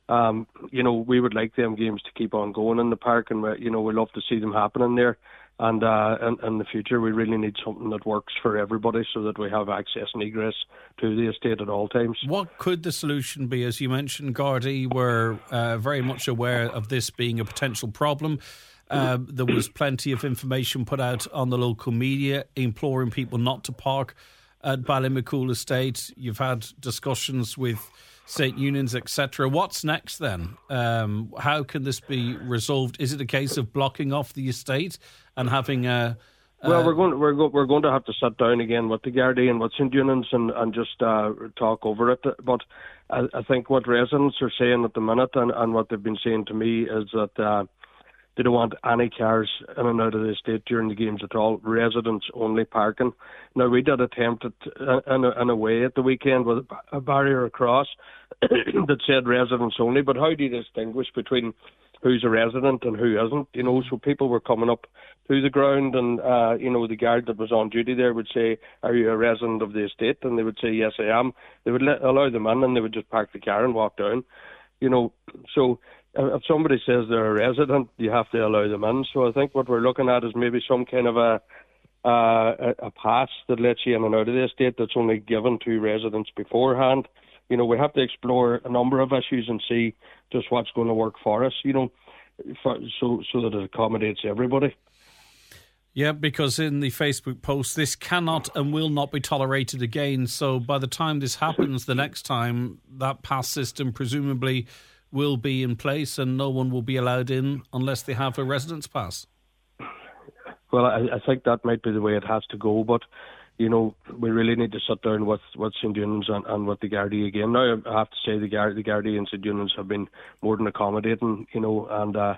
we would like them games to keep on going in the park, and we love to see them happening there. And in the future, we really need something that works for everybody so that we have access and egress to the estate at all times. What could the solution be? As you mentioned, Gardaí were very much aware of this being a potential problem. There was plenty of information put out on the local media imploring people not to park at Ballymacool Estate. You've had discussions with St. Unions, etc. What's next then? How can this be resolved? Is it a case of blocking off the estate and having a... Well, we're going to have to sit down again with the Gardaí and with St. Unions and just talk over it. But I think what residents are saying at the minute and what they've been saying to me is that they don't want any cars in and out of the estate during the games at all. Residents only parking. Now, we did attempt it in a way at the weekend with a barrier across that said residents only. But how do you distinguish between who's a resident and who isn't? So people were coming up to the ground and, the guard that was on duty there would say, "Are you a resident of the estate?" And they would say, "Yes, I am." They would allow them in and they would just park the car and walk down. So if somebody says they're a resident, you have to allow them in. So I think what we're looking at is maybe some kind of a pass that lets you in and out of the estate that's only given to residents beforehand. We have to explore a number of issues and see just what's going to work for us, so that it accommodates everybody. Yeah, because in the Facebook post, this cannot and will not be tolerated again. So by the time this happens the next time, that pass system presumably will be in place and no one will be allowed in unless they have a residence pass. Well, I think that might be the way it has to go, but we really need to sit down with St. Unions and with the Gardaí again. Now, I have to say the Gardaí and St. Unions have been more than accommodating, and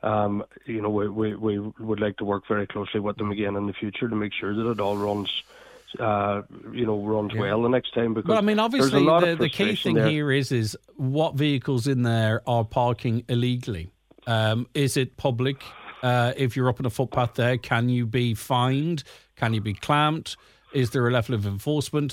we would like to work very closely with them again in the future to make sure that it all runs well the next time. Because obviously the key thing here is what vehicles in there are parking illegally. Is it public? If you're up on a footpath there, can you be fined? Can you be clamped? Is there a level of enforcement?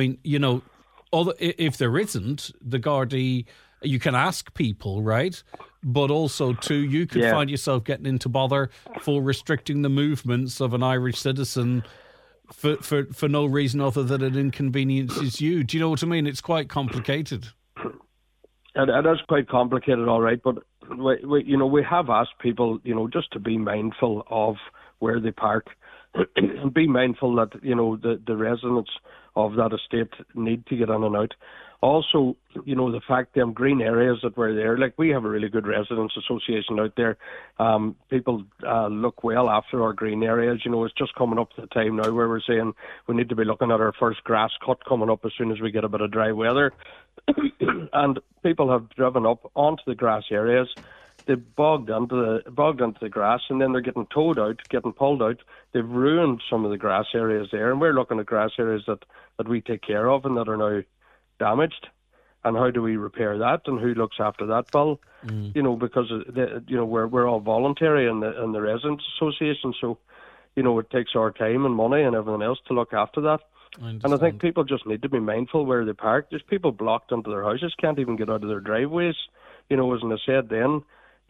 If there isn't, the Gardaí, you can ask people, right? But also, too, you could find yourself getting into bother for restricting the movements of an Irish citizen for no reason other than it inconveniences you. Do you know what I mean? It's quite complicated. It is quite complicated, all right, but we have asked people, just to be mindful of where they park and be mindful that, the residents of that estate need to get in and out. Also, the fact them green areas that were there, like we have a really good residents association out there. People look well after our green areas. It's just coming up to the time now where we're saying we need to be looking at our first grass cut coming up as soon as we get a bit of dry weather. And people have driven up onto the grass areas. They bogged into the grass, and then they're getting pulled out. They've ruined some of the grass areas there, and we're looking at grass areas that we take care of and that are now damaged. And how do we repair that? And who looks after that bill? Because we're all voluntary in the residents association, so it takes our time and money and everything else to look after that. And I think people just need to be mindful where they park. There's people blocked into their houses, can't even get out of their driveways. As I said then,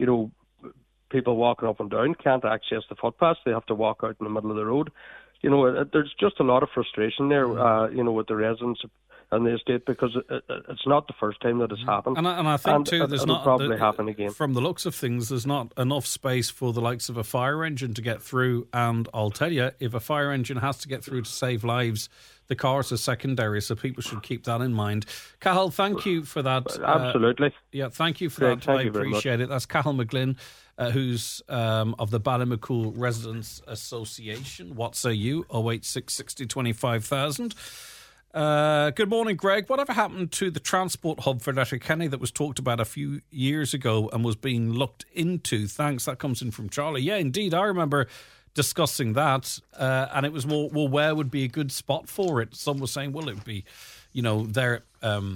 people walking up and down can't access the footpaths. They have to walk out in the middle of the road. There's just a lot of frustration there, with the residents and the estate, because it's not the first time that it's happened. And I think, too, it'll probably happen again. From the looks of things, there's not enough space for the likes of a fire engine to get through. And I'll tell you, if a fire engine has to get through to save lives, the cars are secondary, so people should keep that in mind. Cathal, thank you for that. Absolutely. Thank you for Great, that. I appreciate it. That's Cathal McGlynn, who's of the Ballymacool Residents Association. What say you? 086 60 25,000. Good morning, Greg. Whatever happened to the transport hub for Letterkenny that was talked about a few years ago and was being looked into? Thanks. That comes in from Charlie. Yeah, indeed. I remember discussing that, and it was more, well, where would be a good spot for it? Some were saying, well, it would be, there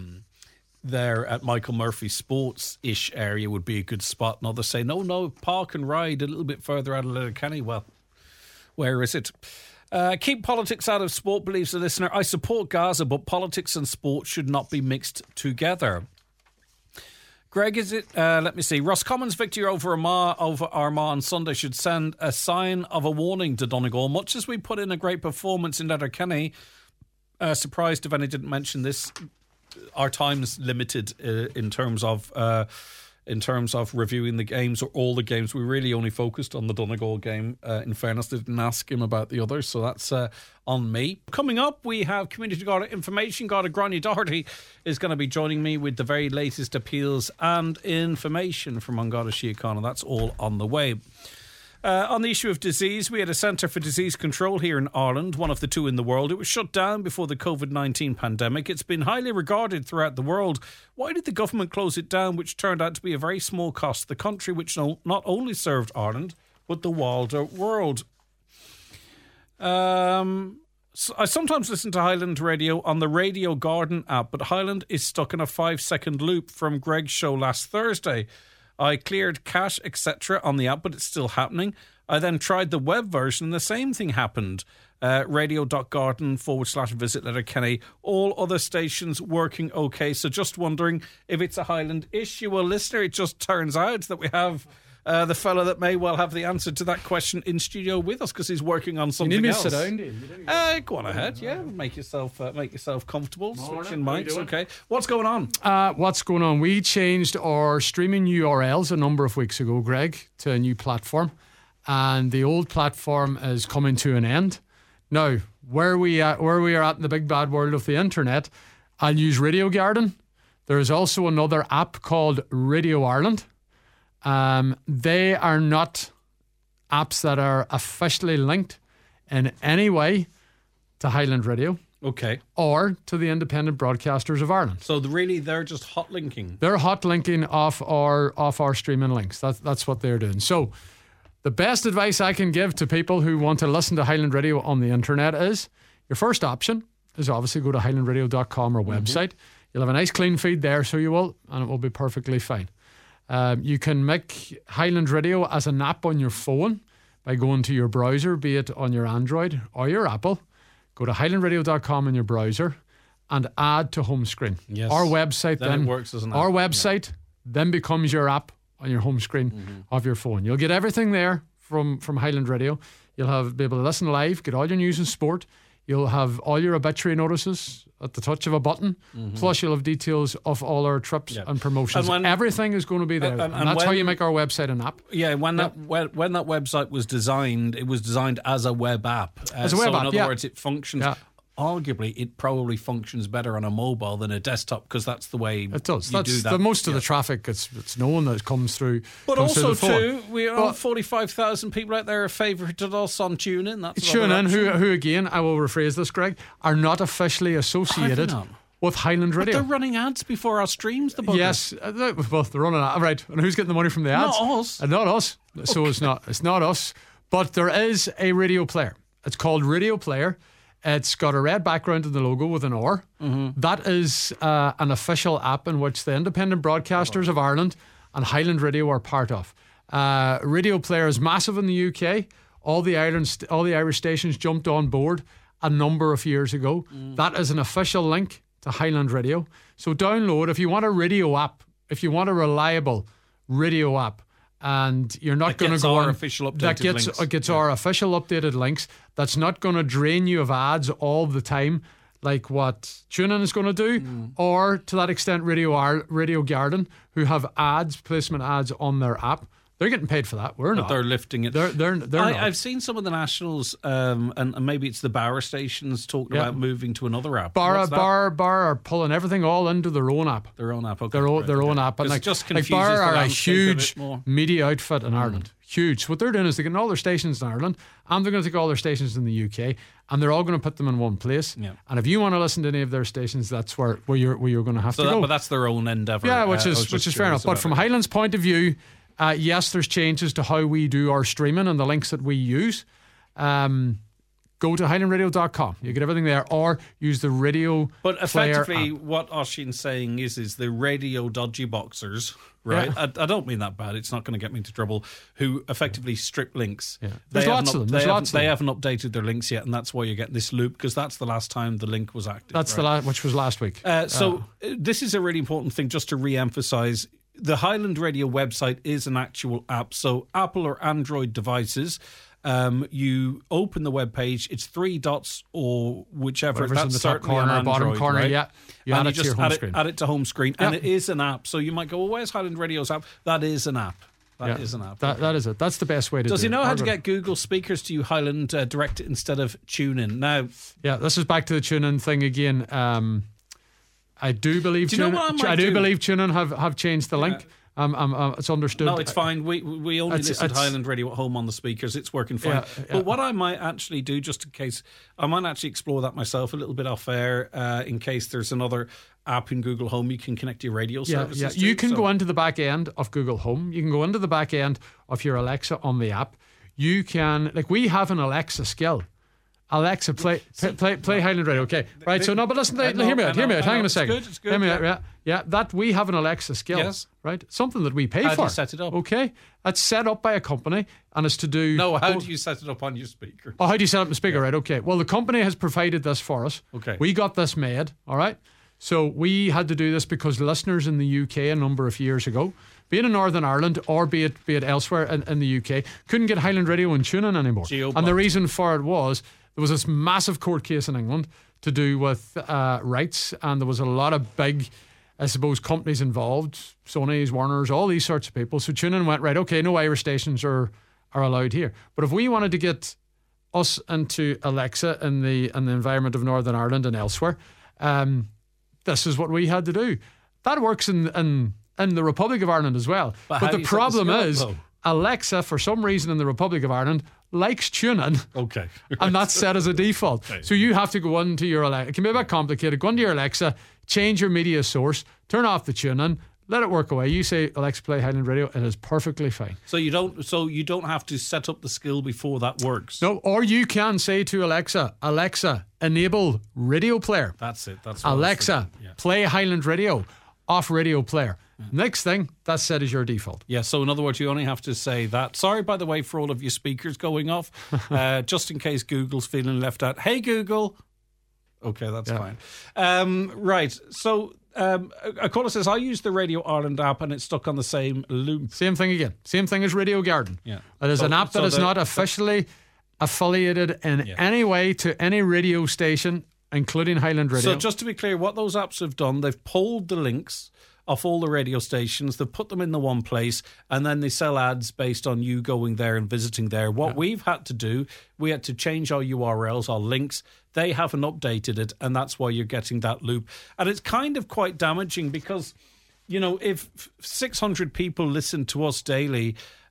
at Michael Murphy Sports-ish area would be a good spot. And others say, no, park and ride a little bit further out of Letterkenny. Well, where is it? Keep politics out of sport, believes the listener. I support Gaza, but politics and sport should not be mixed together. Greg, is it, let me see, Roscommon's victory over Armagh on Sunday should send a sign of a warning to Donegal. Much as we put in a great performance in Letterkenny, surprised if any didn't mention this, our time's limited in terms of reviewing the games or all the games. We really only focused on the Donegal game. In fairness, they didn't ask him about the others, so that's on me. Coming up, we have Community Garda information. Garda Gráinne Doherty is going to be joining me with the very latest appeals and information from An Garda Síochána. That's all on the way. On the issue of disease, we had a Centre for Disease Control here in Ireland, one of the two in the world. It was shut down before the COVID-19 pandemic. It's been highly regarded throughout the world. Why did the government close it down, which turned out to be a very small cost to the country, which not only served Ireland, but the wider world? So I sometimes listen to Highland Radio on the Radio Garden app, but Highland is stuck in a 5-second loop from Greg's show last Thursday. I cleared cache, etc. on the app, but it's still happening. I then tried the web version and the same thing happened. Radio.garden/visit Letterkenny. All other stations working okay. So just wondering if it's a Highland issue. Well, listener, it just turns out that we have the fellow that may well have the answer to that question in studio with us because he's working on something else. You need me to sit down, do you? Go on ahead, yeah. Make yourself comfortable. Switching mics, okay. What's going on? What's going on? We changed our streaming URLs a number of weeks ago, Greg, to a new platform, and the old platform is coming to an end. Now, where we are at in the big bad world of the internet, I'll use Radio Garden. There is also another app called Radio Ireland. They are not apps that are officially linked in any way to Highland Radio. Okay. Or to the Independent Broadcasters of Ireland. So they're just hot linking. They're hot linking off our streaming links. That's what they're doing. So the best advice I can give to people who want to listen to Highland Radio on the internet is your first option is obviously go to highlandradio.com or website. You'll have a nice clean feed there, so you will, and it will be perfectly fine. You can make Highland Radio as an app on your phone by going to your browser, be it on your Android or your Apple. Go to highlandradio.com in your browser and add to home screen. Yes. Our website then works as an app. Our website then becomes your app on your home screen of your phone. You'll get everything there from Highland Radio. You'll be able to listen live, get all your news and sport. You'll have all your obituary notices at the touch of a button. Plus, you'll have details of all our trips and promotions. And everything is going to be there. And that's how you make our website an app. Yeah, when that website was designed, it was designed as a web app. As a web app, in other words, it functions... Yeah. Arguably, it probably functions better on a mobile than a desktop because that's the way it does. You do that. Most of the traffic, it's known that it comes through. But also, too, we are 45,000 people out there have favoured us on TuneIn. That's TuneIn, who again, I will rephrase this, Greg, are not officially associated with Highland Radio. But they're running ads before our streams, the buggers. Yes, well, they're running ads, right. And who's getting the money from the ads? Not us. Not us. Okay. So it's not us. But there is a radio player. It's called Radio Player. It's got a red background in the logo with an R. That is an official app in which the Independent Broadcasters of Ireland and Highland Radio are part of. Radio Player is massive in the UK. All the Irish stations jumped on board a number of years ago. That is an official link to Highland Radio. So download if you want a radio app, if you want a reliable radio app, and you're not going to go on official updated links. It gets our official updated links. That's not going to drain you of ads all the time like what TuneIn is going to do, or to that extent Radio Garden, who have placement ads on their app. They're getting paid for that. We're not. But they're lifting it. They're not. I've seen some of the nationals, and maybe it's the Bauer stations talking about moving to another app. Bauer are pulling everything all into their own app. Their own app, okay. Their own app. And just Bauer are a huge media outfit in Ireland. Huge. What they're doing is they're getting all their stations in Ireland, and they're going to take all their stations in the UK, and they're all going to put them in one place. Yeah. And if you want to listen to any of their stations, that's where you're going to have to go. But that's their own endeavour. Yeah, which is fair enough. But from Highland's point of view, yes, there's changes to how we do our streaming and the links that we use. Go to highlandradio.com. You get everything there, or use the Radio But effectively, app. what Oisín's saying is the radio dodgy boxers, right? Yeah. I don't mean that bad. It's not going to get me into trouble. Who effectively strip links. Yeah. There's lots of them. They haven't updated their links yet, and that's why you're getting this loop, because that's the last time the link was active. That's which was last week. So this is a really important thing, just to re-emphasise. the Highland Radio website is an actual app. So Apple or Android devices, you open the web page, it's 3 dots or whichever. Whatever's that's in the top certainly corner, on Android, bottom corner, right? yeah. You and add you it to your just home screen. add it to home screen. And it is an app. So you might go, well, where's Highland Radio's app? That is an app. That is an app. That is it. That's the best way to do it. Does he know how to get Google speakers to you, Highland Direct, instead of TuneIn? Now, yeah, this is back to the TuneIn thing again. I do believe TuneIn have changed the link. It's understood. No, it's fine. We only listen to Highland Radio at home on the speakers. It's working fine. But what I might actually do, just in case, I might actually explore that myself a little bit off air, in case there's another app in Google Home you can connect your radio services to. You can go into the back end of Google Home. You can go into the back end of your Alexa on the app. You can, like, we have an Alexa skill. Alexa, play Highland Radio. Okay, right. So no, but listen, hear me out. Hang on a second. It's good. Hear me out. Yeah. That we have an Alexa skill. Yes. Right. Something that we pay for. How do you set it up? Okay, it's set up by a company, and it's to do. No, how do you set it up on your speaker? Oh, how do you set up the speaker? Right. Okay. Well, the company has provided this for us. Okay. We got this made. All right. So we had to do this because listeners in the UK a number of years ago, be it in Northern Ireland or be it elsewhere in the UK, couldn't get Highland Radio and TuneIn anymore. And the reason for it was there was this massive court case in England to do with rights, and there was a lot of big, I suppose, companies involved, Sony's, Warner's, all these sorts of people. So TuneIn went, right, okay, no Irish stations are allowed here. But if we wanted to get us into Alexa in the environment of Northern Ireland and elsewhere, this is what we had to do. That works in the Republic of Ireland as well. But the problem is, Alexa, for some reason in the Republic of Ireland, likes TuneIn. Okay. And that's set as a default. Okay. So you have to go into your Alexa. It can be a bit complicated. Go into your Alexa, change your media source, turn off the TuneIn, let it work away. You say, Alexa, play Highland Radio. It is perfectly fine. So you don't have to set up the skill before that works. No, or you can say to Alexa, enable radio player. That's it. That's what Alexa, play Highland Radio, off radio player. Next thing, that's set as your default. Yeah, so in other words, you only have to say that. Sorry, by the way, for all of your speakers going off, just in case Google's feeling left out. Hey, Google. Okay, that's fine. Right, so a caller says, I use the Radio Ireland app and it's stuck on the same loop. Same thing again. Same thing as Radio Garden. Yeah. It is an app that is not officially affiliated in any way to any radio station, including Highland Radio. So just to be clear, what those apps have done, they've pulled the links off all the radio stations, they put them in the one place, and then they sell ads based on you going there and visiting there. What we've had to do, we had to change our URLs, our links. They haven't updated it, and that's why you're getting that loop. And it's kind of quite damaging because, you know, if 600 people listen to us daily,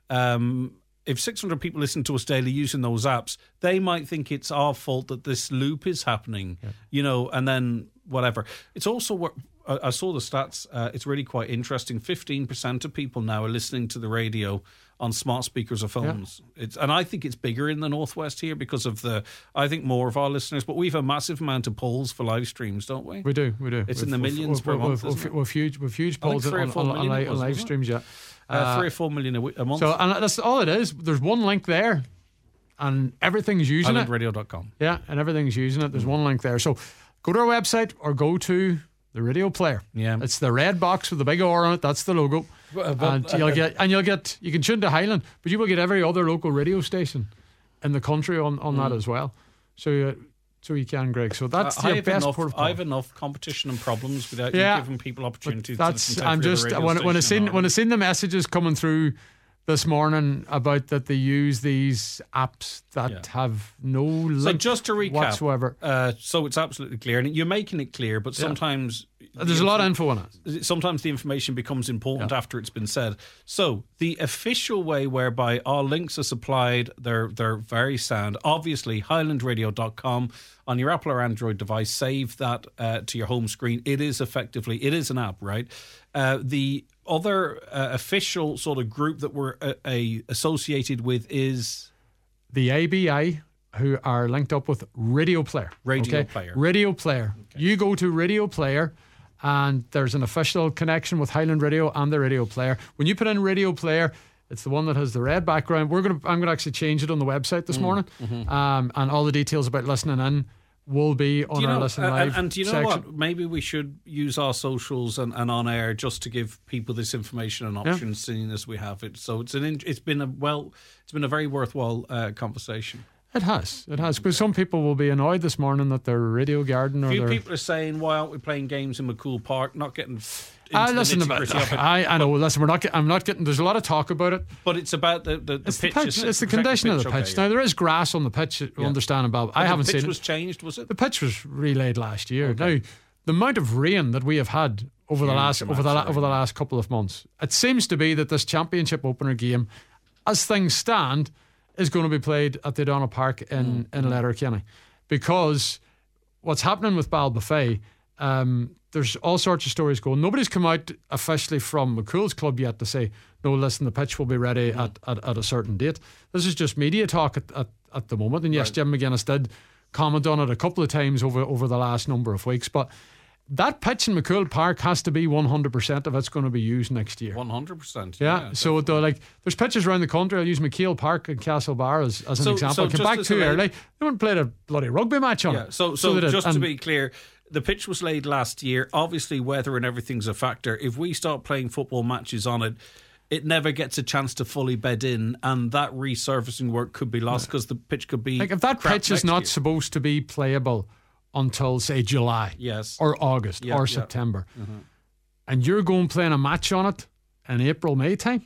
if 600 people listen to us daily using those apps, they might think it's our fault that this loop is happening, you know, and then whatever. It's also, I saw the stats, it's really quite interesting. 15% of people now are listening to the radio on smart speakers or phones. And I think it's bigger in the Northwest here because of I think more of our listeners, but we have a massive amount of polls for live streams, don't we? We do. It's in the millions per month, We've huge polls on live streams, 3 or 4 million a month. So, and that's all it is. There's one link there and everything's using it. HighlandRadio.com. Yeah, and everything's using it. There's one link there. So go to our website or go to the radio player. Yeah. It's the red box with the big R on it. That's the logo. And you can tune to Highland, but you will get every other local radio station in the country on that as well. So you can, Greg. So that's the best port of call. I have enough competition and problems without you giving people opportunities. When I seen the messages coming through this morning about that they use these apps that have no link. So just to recap whatsoever. So it's absolutely clear, and you're making it clear, but sometimes there's a lot of info in it. Sometimes the information becomes important after it's been said. So the official way whereby our links are supplied, they're very sound. Obviously, HighlandRadio.com on your Apple or Android device. Save that to your home screen. It is an app, right? The other official sort of group that we're associated with is the ABI, who are linked up with Radio Player. Radio Player. Okay. You go to Radio Player and there's an official connection with Highland Radio and the Radio Player. When you put in Radio Player, it's the one that has the red background. I'm going to actually change it on the website this morning, and all the details about listening in will be on our Listen Live and do you know section. what? Maybe we should use our socials and on air just to give people this information and options, seeing as we have it. So it's been a very worthwhile conversation. It has, because some people will be annoyed this morning that their radio garden or a few their... people are saying, why aren't we playing games in McCool Park? Not getting listen, I know. Listen, I'm not getting. There's a lot of talk about it, but it's about the pitch. It's the condition of the pitch. Okay, now there is grass on the pitch. Understandable. I haven't seen it. The pitch was changed, was it? The pitch was relayed last year. Now the amount of rain that we have had over the last couple of months, it seems to be that this championship opener game, as things stand, is going to be played at the O'Donnell Park in Letterkenny, because what's happening with Ballybofey, there's all sorts of stories going. Nobody's come out officially from McCool's club yet to say, no, listen, the pitch will be ready at a certain date. This is just media talk at the moment. And yes, Jim McGuinness did comment on it a couple of times over the last number of weeks. But that pitch in McCool Park has to be 100% of it's going to be used next year. 100%. Yeah. So there's pitches around the country. I'll use McKeel Park in Castlebar as an example. Came back too early. They wouldn't play a bloody rugby match on it. So just to be clear, the pitch was laid last year. Obviously, weather and everything's a factor. If we start playing football matches on it, it never gets a chance to fully bed in, and that resurfacing work could be lost because the pitch could be... if that pitch is not supposed to be playable until, say, July or August or September, and you're going playing a match on it in April, May time,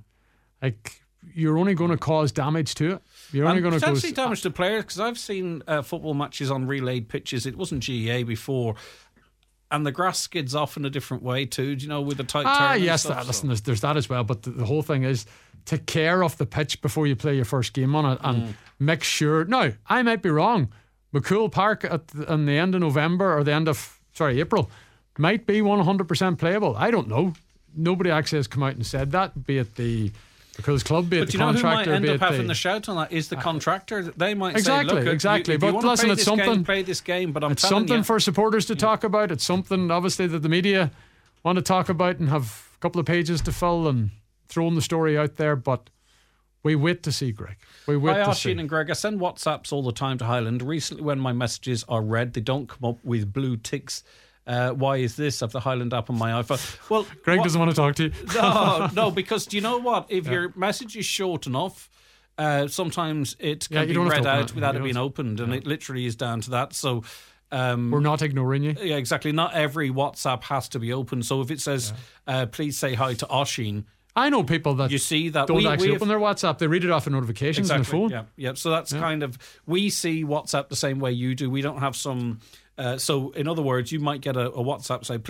you're only going to cause damage to it. You're only going to cause damage to players, because I've seen football matches on relayed pitches. It wasn't GEA before, and the grass skids off in a different way too. Do you know, with the tight turn? Yes, listen, there's that as well. But the whole thing is take care of the pitch before you play your first game on it, and make sure. Now, I might be wrong. McCool Park in the end of November or the end of April might be 100% playable. I don't know. Nobody actually has come out and said that, be it the McCool's club, be it the contractor. But you know who might end up having the shout on that is the contractor. They might say, look, exactly. If you but listen, it's something. Play this game, but it's something for supporters to talk about. It's something, obviously, that the media want to talk about and have a couple of pages to fill and throwing the story out there. But we wait to see, Greg. We wait to see. Oisín and Greg, I send WhatsApps all the time to Highland. Recently, when my messages are read, they don't come up with blue ticks. Why is this? I have the Highland app on my iPhone. Well, Greg doesn't want to talk to you. No, because do you know what? If your message is short enough, sometimes it can be read out without it being opened, and it literally is down to that. So we're not ignoring you. Yeah, exactly. Not every WhatsApp has to be open. So if it says, please say hi to Oisín, I know people that you see that don't actually open their WhatsApp. They read it off the notifications on their phone. Yeah. So that's kind of, we see WhatsApp the same way you do. We don't have some. So in other words, you might get a WhatsApp say,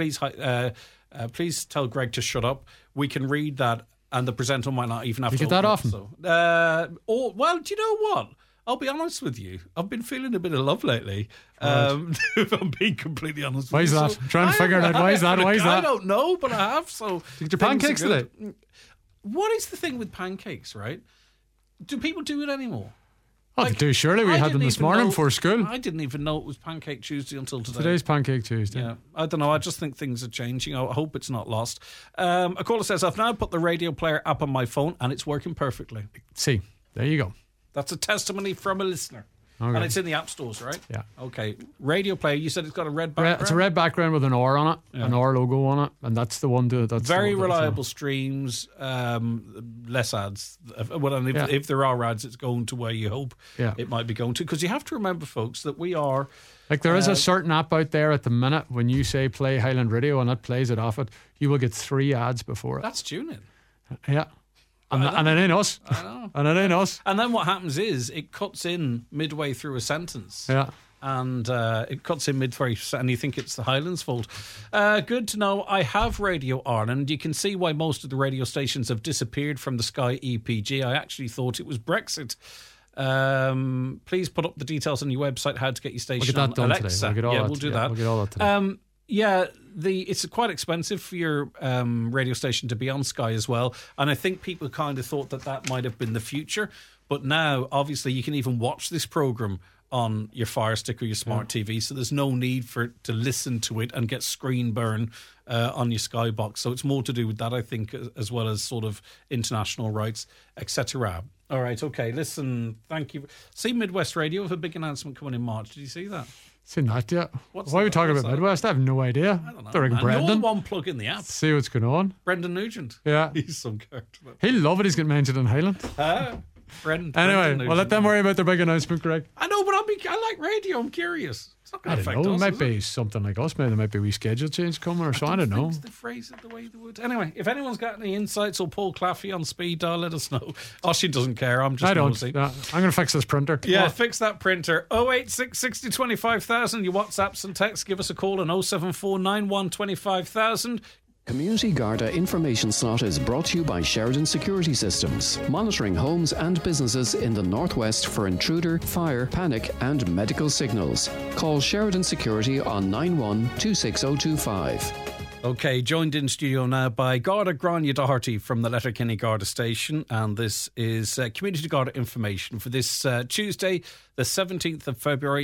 please tell Greg to shut up. We can read that, and the presenter might not even have to. You get that often. Well, do you know what? I'll be honest with you. I've been feeling a bit of love lately. If I'm being completely honest with you. Why is that? I'm trying to figure it out. Why is that? I don't know, but I have. So did your pancakes today? What is the thing with pancakes, right? Do people do it anymore? Oh, they do. Surely we had them this morning before school. I didn't even know it was Pancake Tuesday until today. Today's Pancake Tuesday. Yeah, I don't know. I just think things are changing. I hope it's not lost. A caller says, I've now put the Radio Player app on my phone and it's working perfectly. See, there you go. That's a testimony from a listener. Okay. And it's in the app stores, right? Yeah. Okay. Radio Player, you said it's got a red background? It's a red background with an R on it, an R logo on it, and that's the one that's very reliable streams, less ads. If there are ads, it's going to where you hope it might be going to. Because you have to remember, folks, that we are... Like there is a certain app out there at the minute, when you say play Highland Radio and it plays it off it, you will get 3 ads before it. That's tuning. Yeah. And it ain't us. I know. And it ain't us. And then what happens is it cuts in midway through a sentence. Yeah. And it cuts in midway, and you think it's the Highlands' fault. Good to know. I have Radio Ireland. You can see why most of the radio stations have disappeared from the Sky EPG. I actually thought it was Brexit. Please put up the details on your website how to get your station we'll get that on done Alexa. Today. We'll do that. We'll get all that today. It's quite expensive for your radio station to be on Sky as well, and I think people kind of thought that might have been the future, but now obviously you can even watch this programme on your Fire Stick or your smart TV, so there's no need to listen to it and get screen burn on your Sky box. So it's more to do with that, I think, as well as sort of international rights, etc. All right, okay, listen, thank you. See Midwest Radio with a big announcement coming in March. Did you see that? Seen that yet? What's Why are we that? talking What's about that? Midwest? I have no idea. I don't know. They're like man. Brendan. You're the one plug in the app. See what's going on. Brendan Nugent. Yeah. He's some character. He'll love it. He's getting mentioned in Highland. Brendan Anyway, Nugent. well, let them worry about their big announcement, Greg. I know, but I like radio. I'm curious. It's not I going to don't affect know. It us. might is be something like us. Maybe there might be a wee schedule change coming or so. I don't know. The phrase it the way they would. Anyway, if anyone's got any insights or Paul Claffey on speed dial, let us know. Oh, she doesn't care. I'm just I don't. nosy. I'm going to fix this printer. Yeah, fix that printer. 086 60 25,000. Your WhatsApps and texts. Give us a call on 074 91 25,000. Community Garda information slot is brought to you by Sheridan Security Systems, monitoring homes and businesses in the northwest for intruder, fire, panic and medical signals. Call Sheridan Security on 91 26025. Okay, joined in studio now by Garda Grania Doherty from the Letterkenny Garda Station, and this is Community Garda information for this Tuesday, the 17th of February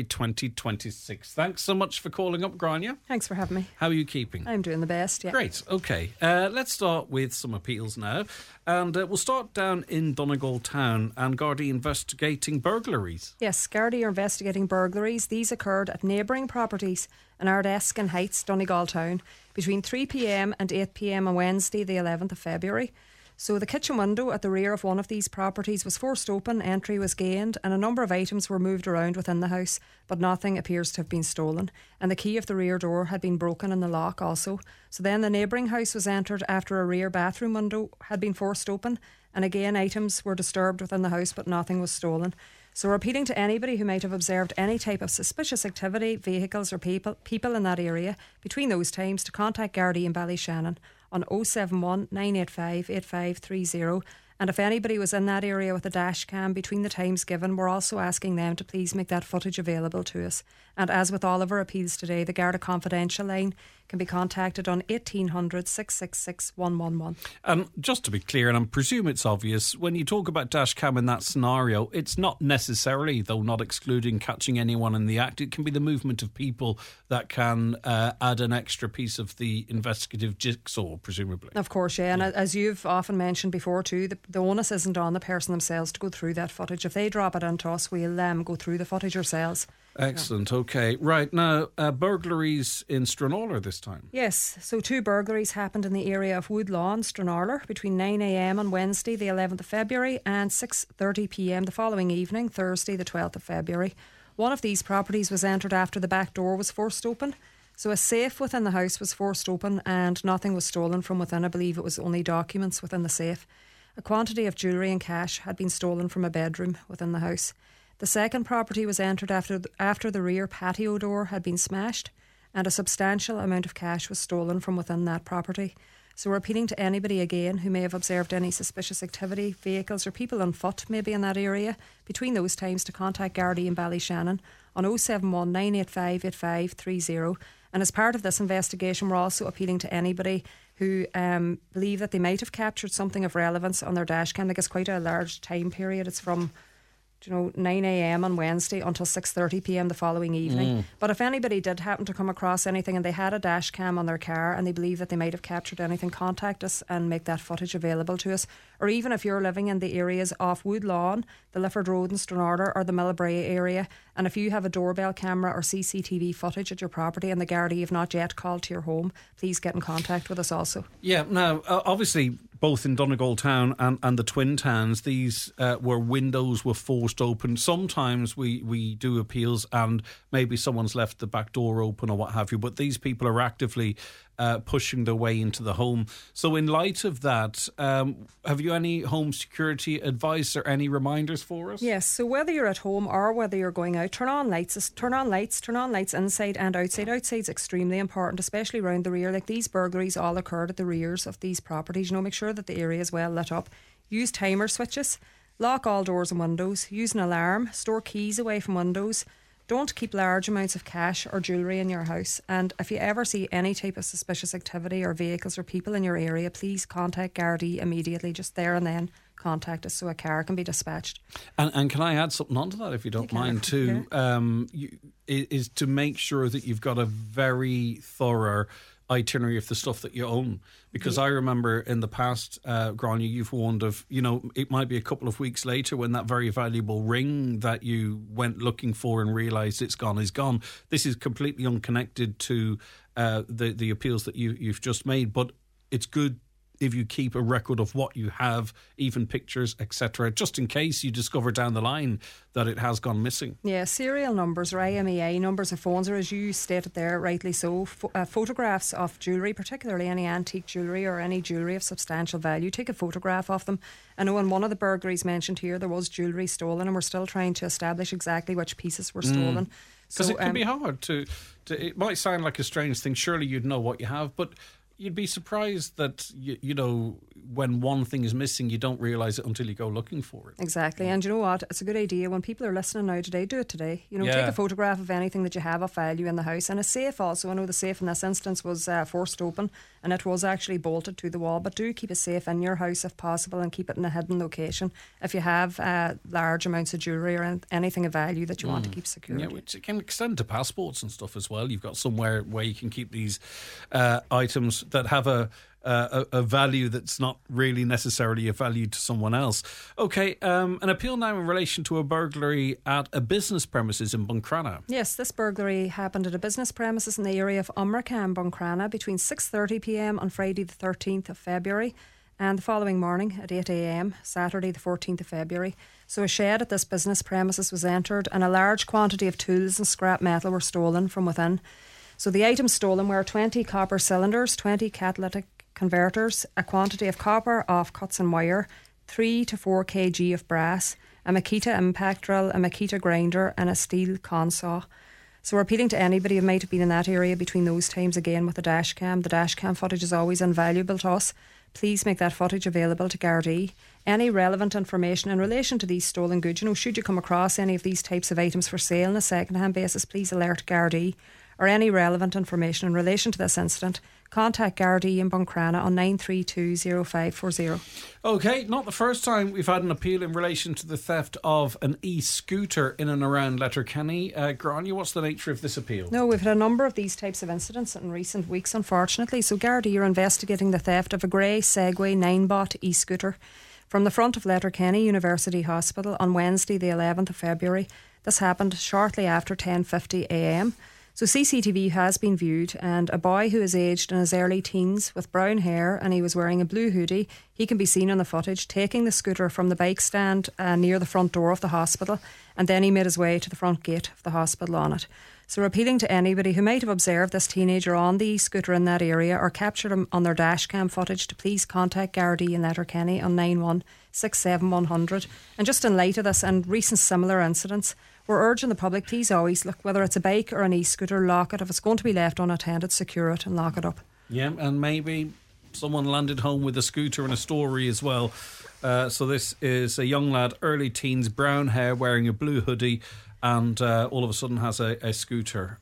2026. Thanks so much for calling up, Grania. Thanks for having me. How are you keeping? I'm doing the best, yeah. Great, okay. Let's start with some appeals now, and we'll start down in Donegal Town and Gardaí investigating burglaries. Yes, Gardaí are investigating burglaries. These occurred at neighbouring properties in Ardeskin Heights, Donegal Town, between 3 p.m. and 8 p.m. on Wednesday, the 11th of February. So the kitchen window at the rear of one of these properties was forced open, entry was gained, and a number of items were moved around within the house, but nothing appears to have been stolen. And the key of the rear door had been broken in the lock also. So then the neighbouring house was entered after a rear bathroom window had been forced open, and again items were disturbed within the house, but nothing was stolen. So we're appealing to anybody who might have observed any type of suspicious activity, vehicles or people in that area between those times to contact Gardaí in Ballyshannon on 071 985 8530. And if anybody was in that area with a dash cam between the times given, we're also asking them to please make that footage available to us. And as with all of our appeals today, the Garda Confidential line can be contacted on 1800 666 111. And just to be clear, and I presume it's obvious, when you talk about dash cam in that scenario, it's not necessarily, though not excluding catching anyone in the act, it can be the movement of people that can add an extra piece of the investigative jigsaw, presumably. Of course, yeah. And as you've often mentioned before too, the onus isn't on the person themselves to go through that footage. If they drop it into us, we'll go through the footage ourselves. Excellent, okay. Right, now, burglaries in Stranraer this time. Yes, so 2 burglaries happened in the area of Woodlawn, Stranraer, between 9 a.m. on Wednesday, the 11th of February, and 6:30 p.m. the following evening, Thursday, the 12th of February. One of these properties was entered after the back door was forced open. So a safe within the house was forced open and nothing was stolen from within. I believe it was only documents within the safe. A quantity of jewellery and cash had been stolen from a bedroom within the house. The second property was entered after the rear patio door had been smashed, and a substantial amount of cash was stolen from within that property. So we're appealing to anybody again who may have observed any suspicious activity, vehicles or people on foot maybe in that area between those times to contact Gardaí in Ballyshannon on 071 985 8530. And as part of this investigation, we're also appealing to anybody who believe that they might have captured something of relevance on their dash cam. Like, it's quite a large time period. It's from 9 a.m. on Wednesday until 6:30 p.m. the following evening. But if anybody did happen to come across anything and they had a dash cam on their car and they believe that they might have captured anything, contact us and make that footage available to us. Or even if you're living in the areas off Woodlawn, the Lifford Road in Stranraer or the Millbrae area, and if you have a doorbell camera or CCTV footage at your property and the Gardaí have not yet called to your home, please get in contact with us also. Yeah, now, obviously, both in Donegal Town and the Twin Towns, these where windows were forced open. Sometimes we do appeals and maybe someone's left the back door open or what have you, but these people are actively pushing their way into the home. So in light of that, have you any home security advice or any reminders for us? Yes, so whether you're at home or whether you're going out, turn on lights inside and outside. Outside's extremely important, especially around the rear. Like, these burglaries all occurred at the rears of these properties. Make sure that the area is well lit up. Use timer switches. Lock all doors and windows. Use an alarm. Store keys away from windows. Don't keep large amounts of cash or jewellery in your house. And if you ever see any type of suspicious activity or vehicles or people in your area, please contact Gardaí immediately, just there and then. Contact us so a car can be dispatched. And can I add something onto that, if you don't mind, too? Is to make sure that you've got a very thorough itinerary of the stuff that you own. Because I remember in the past, Grania, you've warned of, it might be a couple of weeks later when that very valuable ring that you went looking for and realised it's gone is gone. This is completely unconnected to the appeals that you've just made, but it's good if you keep a record of what you have, even pictures, etc., just in case you discover down the line that it has gone missing. Yeah, serial numbers or IMEI numbers of phones, or as you stated there, rightly so, photographs of jewellery, particularly any antique jewellery or any jewellery of substantial value. Take a photograph of them. I know in one of the burglaries mentioned here, there was jewellery stolen, and we're still trying to establish exactly which pieces were stolen. Because it can be hard to. It might sound like a strange thing. Surely you'd know what you have, but you'd be surprised that, when one thing is missing, you don't realise it until you go looking for it. Exactly. And you know what? It's a good idea. When people are listening now today, do it today. Take a photograph of anything that you have of value in the house. And a safe also. I know the safe in this instance was forced open and it was actually bolted to the wall. But do keep a safe in your house if possible and keep it in a hidden location if you have large amounts of jewellery or anything of value that you want to keep secure. Yeah, which it can extend to passports and stuff as well. You've got somewhere where you can keep these items that have a value that's not really necessarily a value to someone else. Okay, an appeal now in relation to a burglary at a business premises in Buncrana. Yes, this burglary happened at a business premises in the area of Umracam, Buncrana, between 6:30pm on Friday the 13th of February and the following morning at 8am, Saturday the 14th of February. So a shed at this business premises was entered and a large quantity of tools and scrap metal were stolen from within. So the items stolen were 20 copper cylinders, 20 catalytic converters, a quantity of copper offcuts and wire, 3 to 4 kg of brass, a Makita impact drill, a Makita grinder and a steel consaw. So we're appealing to anybody who might have been in that area between those times, again with the dash cam. The dash cam footage is always invaluable to us. Please make that footage available to Gardaí. Any relevant information in relation to these stolen goods, should you come across any of these types of items for sale on a second-hand basis, please alert Gardaí. Or any relevant information in relation to this incident, contact Gardaí in Buncrana on 9320540. OK, not the first time we've had an appeal in relation to the theft of an e-scooter in and around Letterkenny. Grania, what's the nature of this appeal? No, we've had a number of these types of incidents in recent weeks, unfortunately. So Gardaí are investigating the theft of a grey Segway 9-bot e-scooter from the front of Letterkenny University Hospital on Wednesday the 11th of February. This happened shortly after 10:50am. So CCTV has been viewed and a boy who is aged in his early teens with brown hair and he was wearing a blue hoodie, he can be seen on the footage taking the scooter from the bike stand near the front door of the hospital, and then he made his way to the front gate of the hospital on it. So we're appealing to anybody who might have observed this teenager on the scooter in that area or captured him on their dash cam footage to please contact Gardaí in Letterkenny on 9167100. And just in light of this and recent similar incidents, we're urging the public, please always look, whether it's a bike or an e-scooter, lock it. If it's going to be left unattended, secure it and lock it up. Yeah, and maybe someone landed home with a scooter and a story as well. So this is a young lad, early teens, brown hair, wearing a blue hoodie, and all of a sudden has a scooter.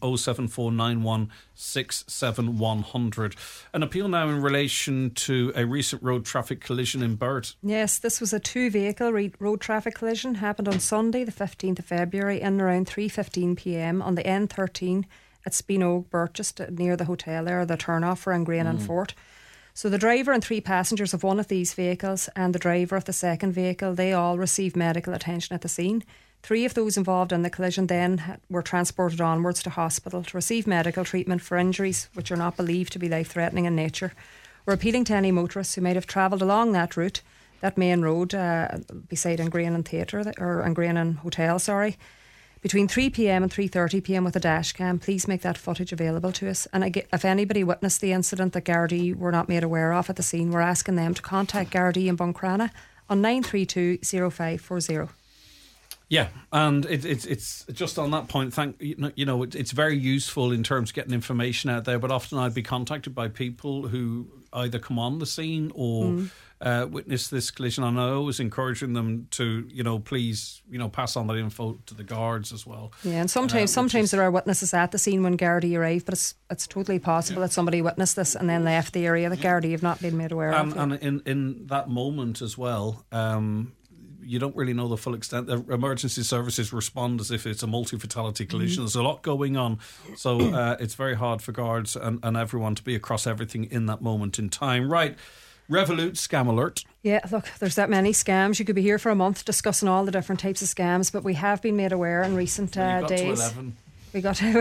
07491671100. An appeal now in relation to a recent road traffic collision in Burt. Yes, this was a two-vehicle road traffic collision. Happened on Sunday the 15th of February in around 3:15pm on the N13 at Spinogue, Burt, just near the hotel there, the turn-off for Ingrain and Fort. So the driver and 3 passengers of one of these vehicles and the driver of the second vehicle, they all received medical attention at the scene. 3 of those involved in the collision then were transported onwards to hospital to receive medical treatment for injuries which are not believed to be life-threatening in nature. We're appealing to any motorists who might have travelled along that route, that main road beside Ingrain and Theatre, or Ingrain and Hotel, between 3pm and 3:30pm with a dash cam. Please make that footage available to us. And if anybody witnessed the incident that Gardaí were not made aware of at the scene, we're asking them to contact Gardaí in Buncrana on 9320540. Yeah, and it's just on that point. It's very useful in terms of getting information out there. But often I'd be contacted by people who either come on the scene or witness this collision, and I always encouraging them to, please, pass on that info to the guards as well. Yeah, and sometimes there are witnesses at the scene when Gardaí arrive, but it's totally possible that somebody witnessed this and then left the area that Gardaí have not been made aware of. And in that moment as well. you don't really know the full extent. The emergency services respond as if it's a multi-fatality collision. There's a lot going on, so it's very hard for guards and everyone to be across everything in that moment in time. Right. Revolut scam alert. Yeah, look, there's that many scams. You could be here for a month discussing all the different types of scams, but we have been made aware in recent days. To 11. We got to,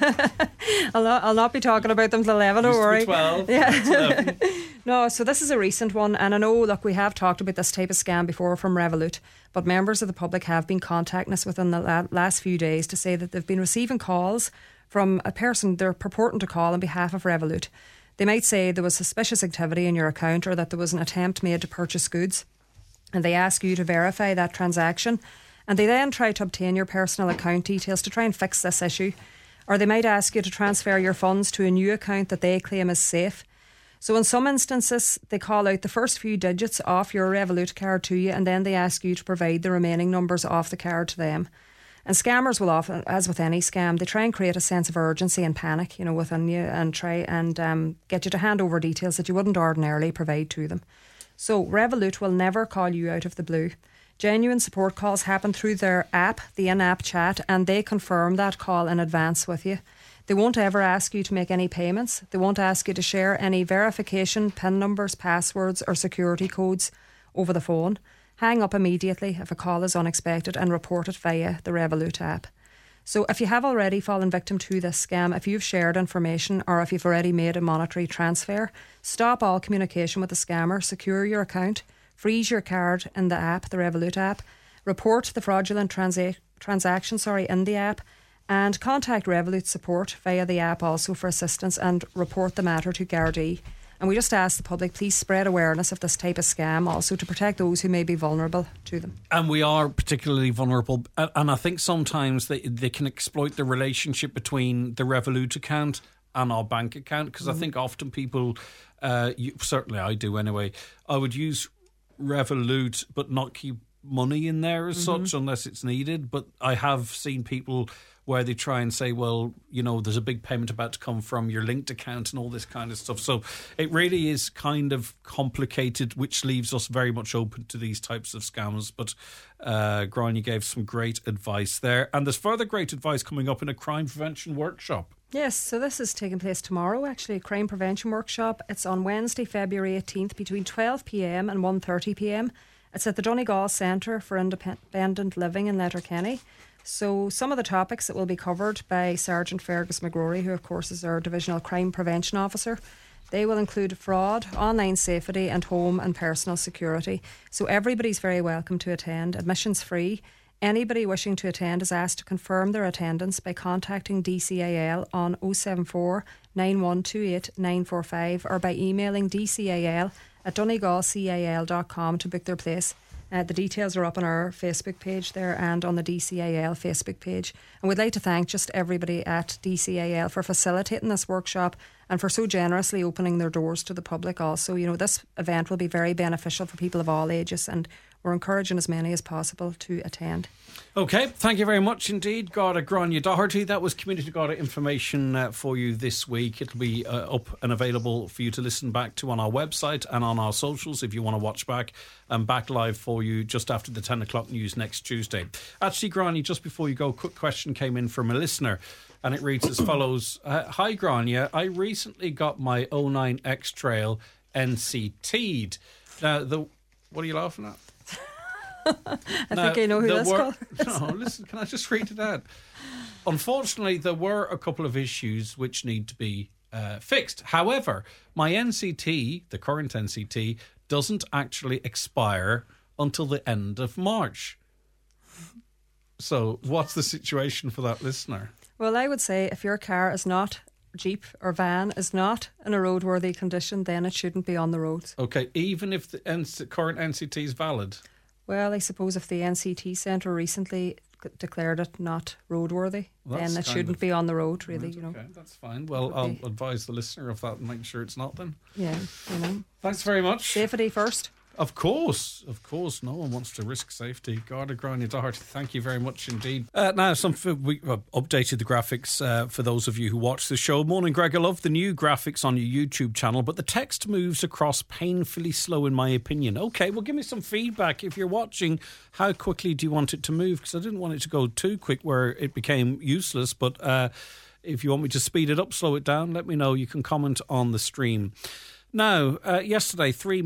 well, I'll not be talking about them till 11, don't worry. 12. Yeah. No, so this is a recent one, and I know, look, we have talked about this type of scam before from Revolut, but members of the public have been contacting us within the last few days to say that they've been receiving calls from a person they're purporting to call on behalf of Revolut. They might say there was suspicious activity in your account or that there was an attempt made to purchase goods, and they ask you to verify that transaction, and they then try to obtain your personal account details to try and fix this issue. Or they might ask you to transfer your funds to a new account that they claim is safe. So in some instances, they call out the first few digits off your Revolut card to you, and then they ask you to provide the remaining numbers off the card to them. And scammers will often, as with any scam, they try and create a sense of urgency and panic, within you, and try and get you to hand over details that you wouldn't ordinarily provide to them. So Revolut will never call you out of the blue. Genuine support calls happen through their app, the in-app chat, and they confirm that call in advance with you. They won't ever ask you to make any payments. They won't ask you to share any verification, PIN numbers, passwords or security codes over the phone. Hang up immediately if a call is unexpected and report it via the Revolut app. So if you have already fallen victim to this scam, if you've shared information or if you've already made a monetary transfer, stop all communication with the scammer, secure your account, freeze your card in the app, the Revolut app, report the fraudulent transaction in the app, and contact Revolut support via the app also for assistance and report the matter to Gardaí. And we just ask the public, please spread awareness of this type of scam also to protect those who may be vulnerable to them. And we are particularly vulnerable. And I think sometimes they can exploit the relationship between the Revolut account and our bank account. Because I think often people, certainly I do anyway, I would use Revolut but not keep money in there as such unless it's needed. But I have seen people where they try and say, well, there's a big payment about to come from your linked account and all this kind of stuff. So it really is kind of complicated, which leaves us very much open to these types of scams. But Grania gave some great advice there. And there's further great advice coming up in a crime prevention workshop. Yes, so this is taking place tomorrow, actually, a crime prevention workshop. It's on Wednesday, February 18th, between 12 p.m. and 1:30 p.m. It's at the Donegal Centre for Independent Living in Letterkenny. So some of the topics that will be covered by Sergeant Fergus McGrory, who of course is our Divisional Crime Prevention Officer. They will include fraud, online safety and home and personal security. So everybody's very welcome to attend. Admission's free. Anybody wishing to attend is asked to confirm their attendance by contacting DCAL on 074 9128 945 or by emailing dcal@donegalcal.com to book their place. The details are up on our Facebook page there and on the DCAL Facebook page. And we'd like to thank just everybody at DCAL for facilitating this workshop and for so generously opening their doors to the public also. This event will be very beneficial for people of all ages, and we're encouraging as many as possible to attend. OK, thank you very much indeed, Garda Grania Doherty. That was Community Garda information for you this week. It'll be up and available for you to listen back to on our website and on our socials if you want to watch back, and back live for you just after the 10 o'clock news next Tuesday. Actually, Grania, just before you go, a quick question came in from a listener, and it reads as follows. Hi, Grania. I recently got my 09 X-Trail NCT'd. Now, what are you laughing at? I think I know who this called. No, listen, can I just read it out? Unfortunately, there were a couple of issues which need to be fixed. However, my NCT, the current NCT, doesn't actually expire until the end of March. So what's the situation for that listener? Well, I would say if your car is not, Jeep or van is not in a roadworthy condition, then it shouldn't be on the roads. Okay, even if the current NCT is valid? Well, I suppose if the NCT Centre recently declared it not roadworthy, then it shouldn't be on the road, really. Right, okay, that's fine. Well, I'll advise the listener of that and make sure it's not then. Yeah, Thanks very much. Safety first. Of course. No one wants to risk safety. Garda Gráinne Doherty, thank you very much indeed. Now, we updated the graphics for those of you who watch the show. Morning, Greg. I love the new graphics on your YouTube channel, but the text moves across painfully slow, in my opinion. Okay, well, give me some feedback. If you're watching, how quickly do you want it to move? Because I didn't want it to go too quick where it became useless, but if you want me to speed it up, slow it down, let me know. You can comment on the stream. Now, yesterday, three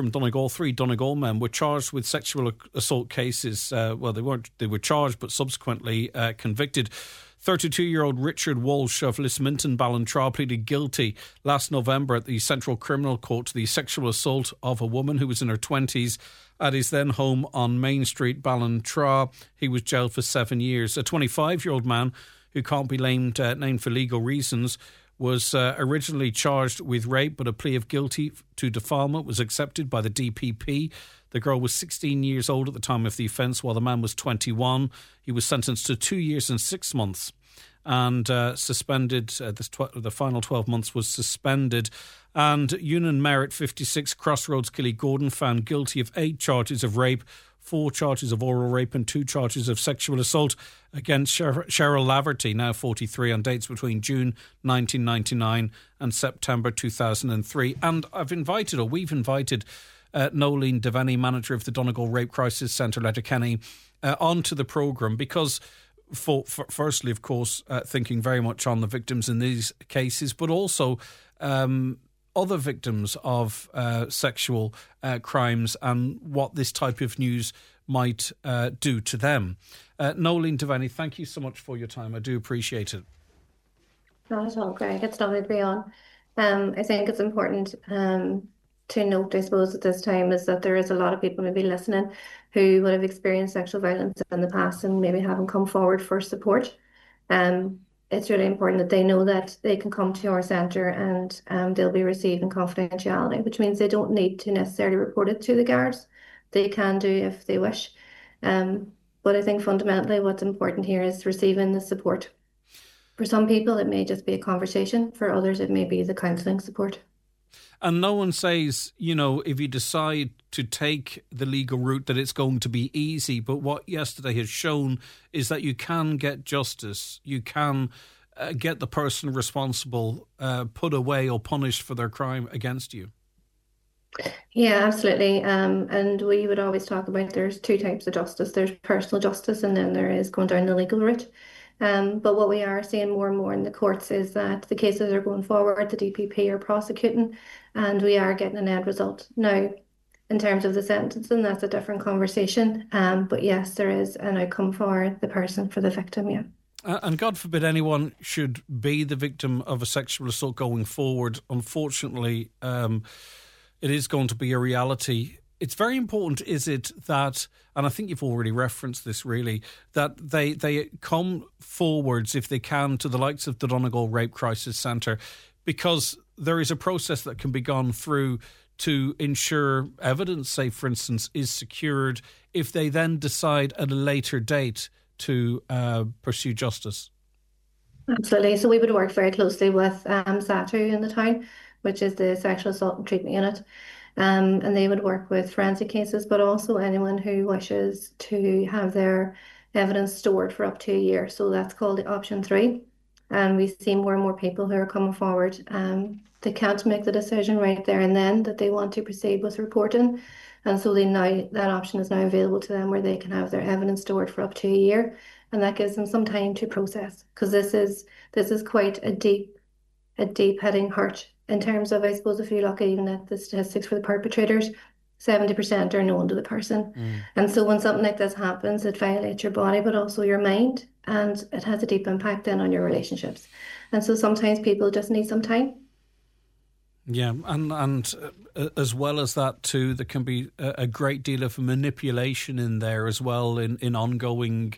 Donegal men were charged with sexual assault cases. They were charged, but subsequently convicted. 32-year-old Richard Walsh of Lisminton, Ballintrae, pleaded guilty last November at the Central Criminal Court to the sexual assault of a woman who was in her 20s at his then home on Main Street, Ballintrae. He was jailed for 7 years. A 25-year-old man who can't be named for legal reasons was originally charged with rape, but a plea of guilty to defilement was accepted by the DPP. The girl was 16 years old at the time of the offence, while the man was 21. He was sentenced to 2 years and 6 months and suspended. The final 12 months was suspended. And Ewan Merritt, 56, Crossroads, Killy-Gordon, found guilty of 8 charges of rape, 4 charges of oral rape and 2 charges of sexual assault against Cheryl Laverty, now 43, on dates between June 1999 and September 2003. And we've invited Nolene Devaney, manager of the Donegal Rape Crisis Centre, Letterkenny, onto the programme because, firstly, of course, thinking very much on the victims in these cases, but also other victims of sexual crimes and what this type of news might do to them. Nolene Devaney, thank you so much for your time. I do appreciate it. Not at all, Greg. It's lovely to be on. I think it's important to note, I suppose, at this time is that there is a lot of people maybe listening who would have experienced sexual violence in the past and maybe haven't come forward for support. It's really important that they know that they can come to our centre and they'll be receiving confidentiality, which means they don't need to necessarily report it to the guards. They can do if they wish. But I think fundamentally what's important here is receiving the support. For some people, it may just be a conversation. For others, it may be the counselling support. And no one says, if you decide to take the legal route, that it's going to be easy. But what yesterday has shown is that you can get justice. You can get the person responsible put away or punished for their crime against you. Yeah, absolutely. And we would always talk about there's 2 types of justice. There's personal justice and then there is going down the legal route. But what we are seeing more and more in the courts is that the cases are going forward, the DPP are prosecuting, and we are getting an end result. Now, in terms of the sentencing, that's a different conversation. But yes, there is an outcome for the person, for the victim, yeah. And God forbid anyone should be the victim of a sexual assault going forward. Unfortunately, it is going to be a reality. It's very important, is it, that, and I think you've already referenced this really, that they come forwards, if they can, to the likes of the Donegal Rape Crisis Centre, because there is a process that can be gone through to ensure evidence, say, for instance, is secured if they then decide at a later date to pursue justice. Absolutely. So we would work very closely with SATU in the town, which is the Sexual Assault and Treatment Unit. And they would work with forensic cases, but also anyone who wishes to have their evidence stored for up to a year. So that's called the option 3. And we see more and more people who are coming forward. They can't make the decision right there and then that they want to proceed with reporting. And so that option is now available to them where they can have their evidence stored for up to a year. And that gives them some time to process, because this is quite a deep hitting hurt. In terms of, I suppose, if you look even at the statistics for the perpetrators, 70% are known to the person. And so when something like this happens, it violates your body, but also your mind, and it has a deep impact then on your relationships. And so sometimes people just need some time. Yeah, and as well as that too, there can be a great deal of manipulation in there as well in ongoing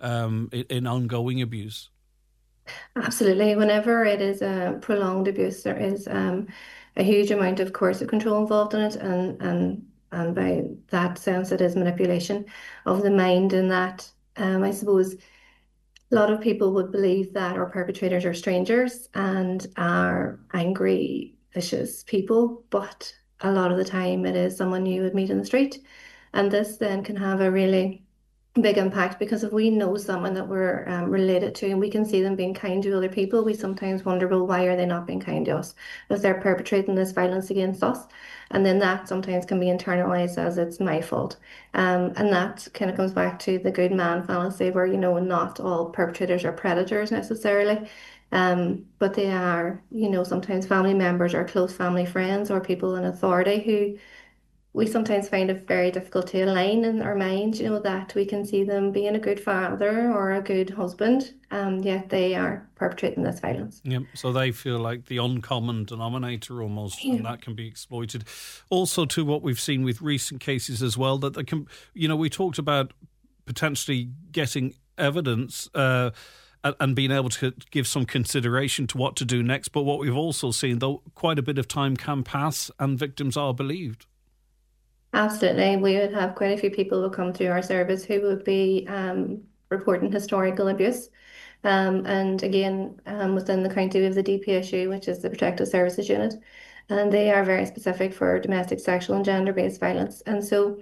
abuse. Absolutely. Whenever it is a prolonged abuse, there is a huge amount of coercive control involved in it, and by that sense, it is manipulation of the mind. And that, I suppose, a lot of people would believe that our perpetrators are strangers and are angry, vicious people, but a lot of the time it is someone you would meet in the street. And this then can have a really big impact, because if we know someone that we're related to and we can see them being kind to other people, we sometimes wonder, well, why are they not being kind to us if they're perpetrating this violence against us? And then that sometimes can be internalized as it's my fault. And that kind of comes back to the good man fallacy, where, you know, not all perpetrators are predators necessarily. But they are, you know, sometimes family members or close family friends or people in authority who we sometimes find it very difficult to align in our minds, you know, that we can see them being a good father or a good husband, yet they are perpetrating this violence. Yeah, so they feel like the uncommon denominator almost, and that can be exploited. Also, to what we've seen with recent cases as well, that they can, you know, we talked about potentially getting evidence and being able to give some consideration to what to do next. But what we've also seen, though, quite a bit of time can pass and victims are believed. Absolutely. We would have quite a few people who come through our service who would be reporting historical abuse. And again, within the county we have the DPSU, which is the Protective Services Unit, and they are very specific for domestic, sexual and gender-based violence. And so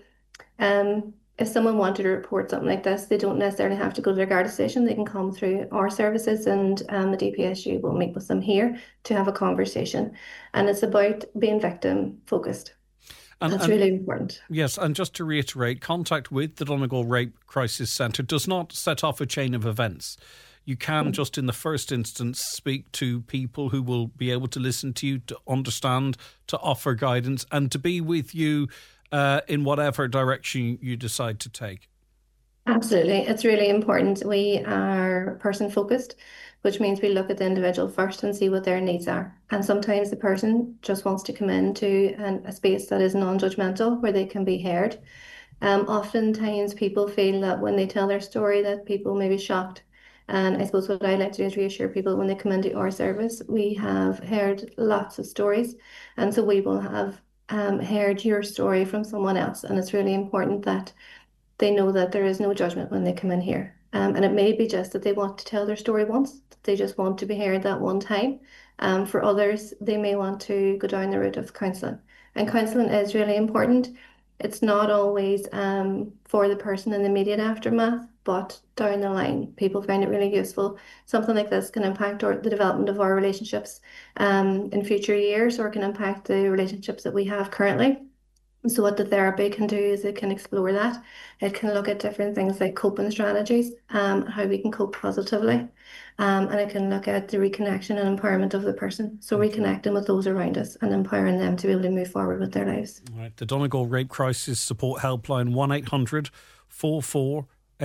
if someone wanted to report something like this, they don't necessarily have to go to their Garda station. They can come through our services, and the DPSU will meet with them here to have a conversation. And it's about being victim focused. That's really important. Yes, and just to reiterate, contact with the Donegal Rape Crisis Centre does not set off a chain of events. You can just in the first instance speak to people who will be able to listen to you, to understand, to offer guidance and to be with you in whatever direction you decide to take. Absolutely. It's really important. We are person focused, which means we look at the individual first and see what their needs are. And sometimes the person just wants to come into a space that is non-judgmental, where they can be heard. Oftentimes people feel that when they tell their story that people may be shocked. And I suppose what I like to do is reassure people when they come into our service, we have heard lots of stories. And so we will have heard your story from someone else. And it's really important that they know that there is no judgment when they come in here. And it may be just that they want to tell their story once. They just want to be heard that one time. For others, they may want to go down the route of counselling. And counselling is really important. It's not always for the person in the immediate aftermath, but down the line, people find it really useful. Something like this can impact the development of our relationships in future years, or can impact the relationships that we have currently. So what the therapy can do is it can explore that. It can look at different things like coping strategies, how we can cope positively. And it can look at the reconnection and empowerment of the person. So reconnecting with those around us and empowering them to be able to move forward with their lives. All right. The Donegal Rape Crisis Support Helpline, 1800 44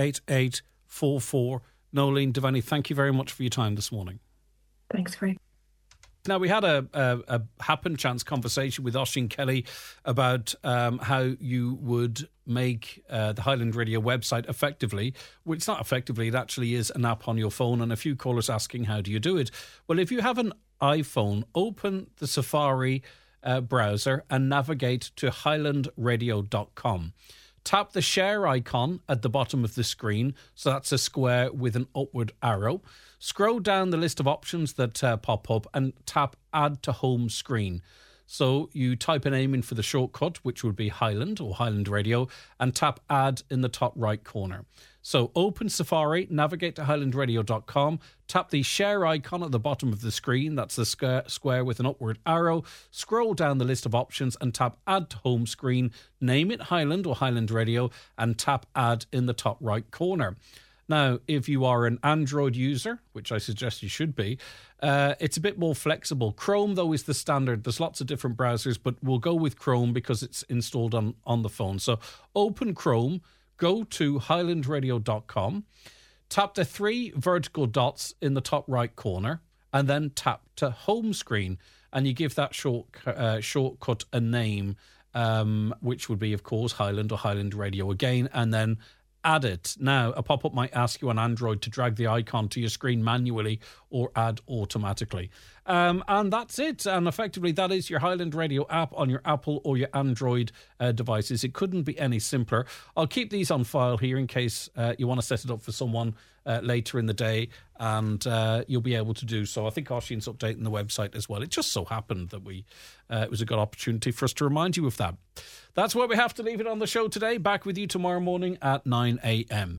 8844. Nolene Devaney, thank you very much for your time this morning. Thanks, Craig. Now, we had a happen chance conversation with Oisín Kelly about how you would make the Highland Radio website effectively. Well, it's not effectively, it actually is an app on your phone, and a few callers asking, how do you do it? Well, if you have an iPhone, open the Safari browser and navigate to highlandradio.com. Tap the share icon at the bottom of the screen, so that's a square with an upward arrow. Scroll down the list of options that pop up and tap Add to Home Screen. So you type a name in for the shortcut, which would be Highland or Highland Radio, and tap Add in the top right corner. So open Safari, navigate to highlandradio.com, tap the share icon at the bottom of the screen, that's the square with an upward arrow, scroll down the list of options and tap Add to Home Screen, name it Highland or Highland Radio, and tap Add in the top right corner. Now, if you are an Android user, which I suggest you should be, it's a bit more flexible. Chrome, though, is the standard. There's lots of different browsers, but we'll go with Chrome because it's installed on the phone. So open Chrome, go to highlandradio.com, tap the three vertical dots in the top right corner, and then tap to Home Screen. And you give that shortcut a name, which would be, of course, Highland or Highland Radio again, and then add it. Now, a pop-up might ask you on Android to drag the icon to your screen manually or add automatically. And that's it. And effectively, that is your Highland Radio app on your Apple or your Android devices. It couldn't be any simpler. I'll keep these on file here in case you want to set it up for someone later in the day, and you'll be able to do so. I think Oisín's updating the website as well. It just so happened that it was a good opportunity for us to remind you of that. That's where we have to leave it on the show today. Back with you tomorrow morning at 9 a.m.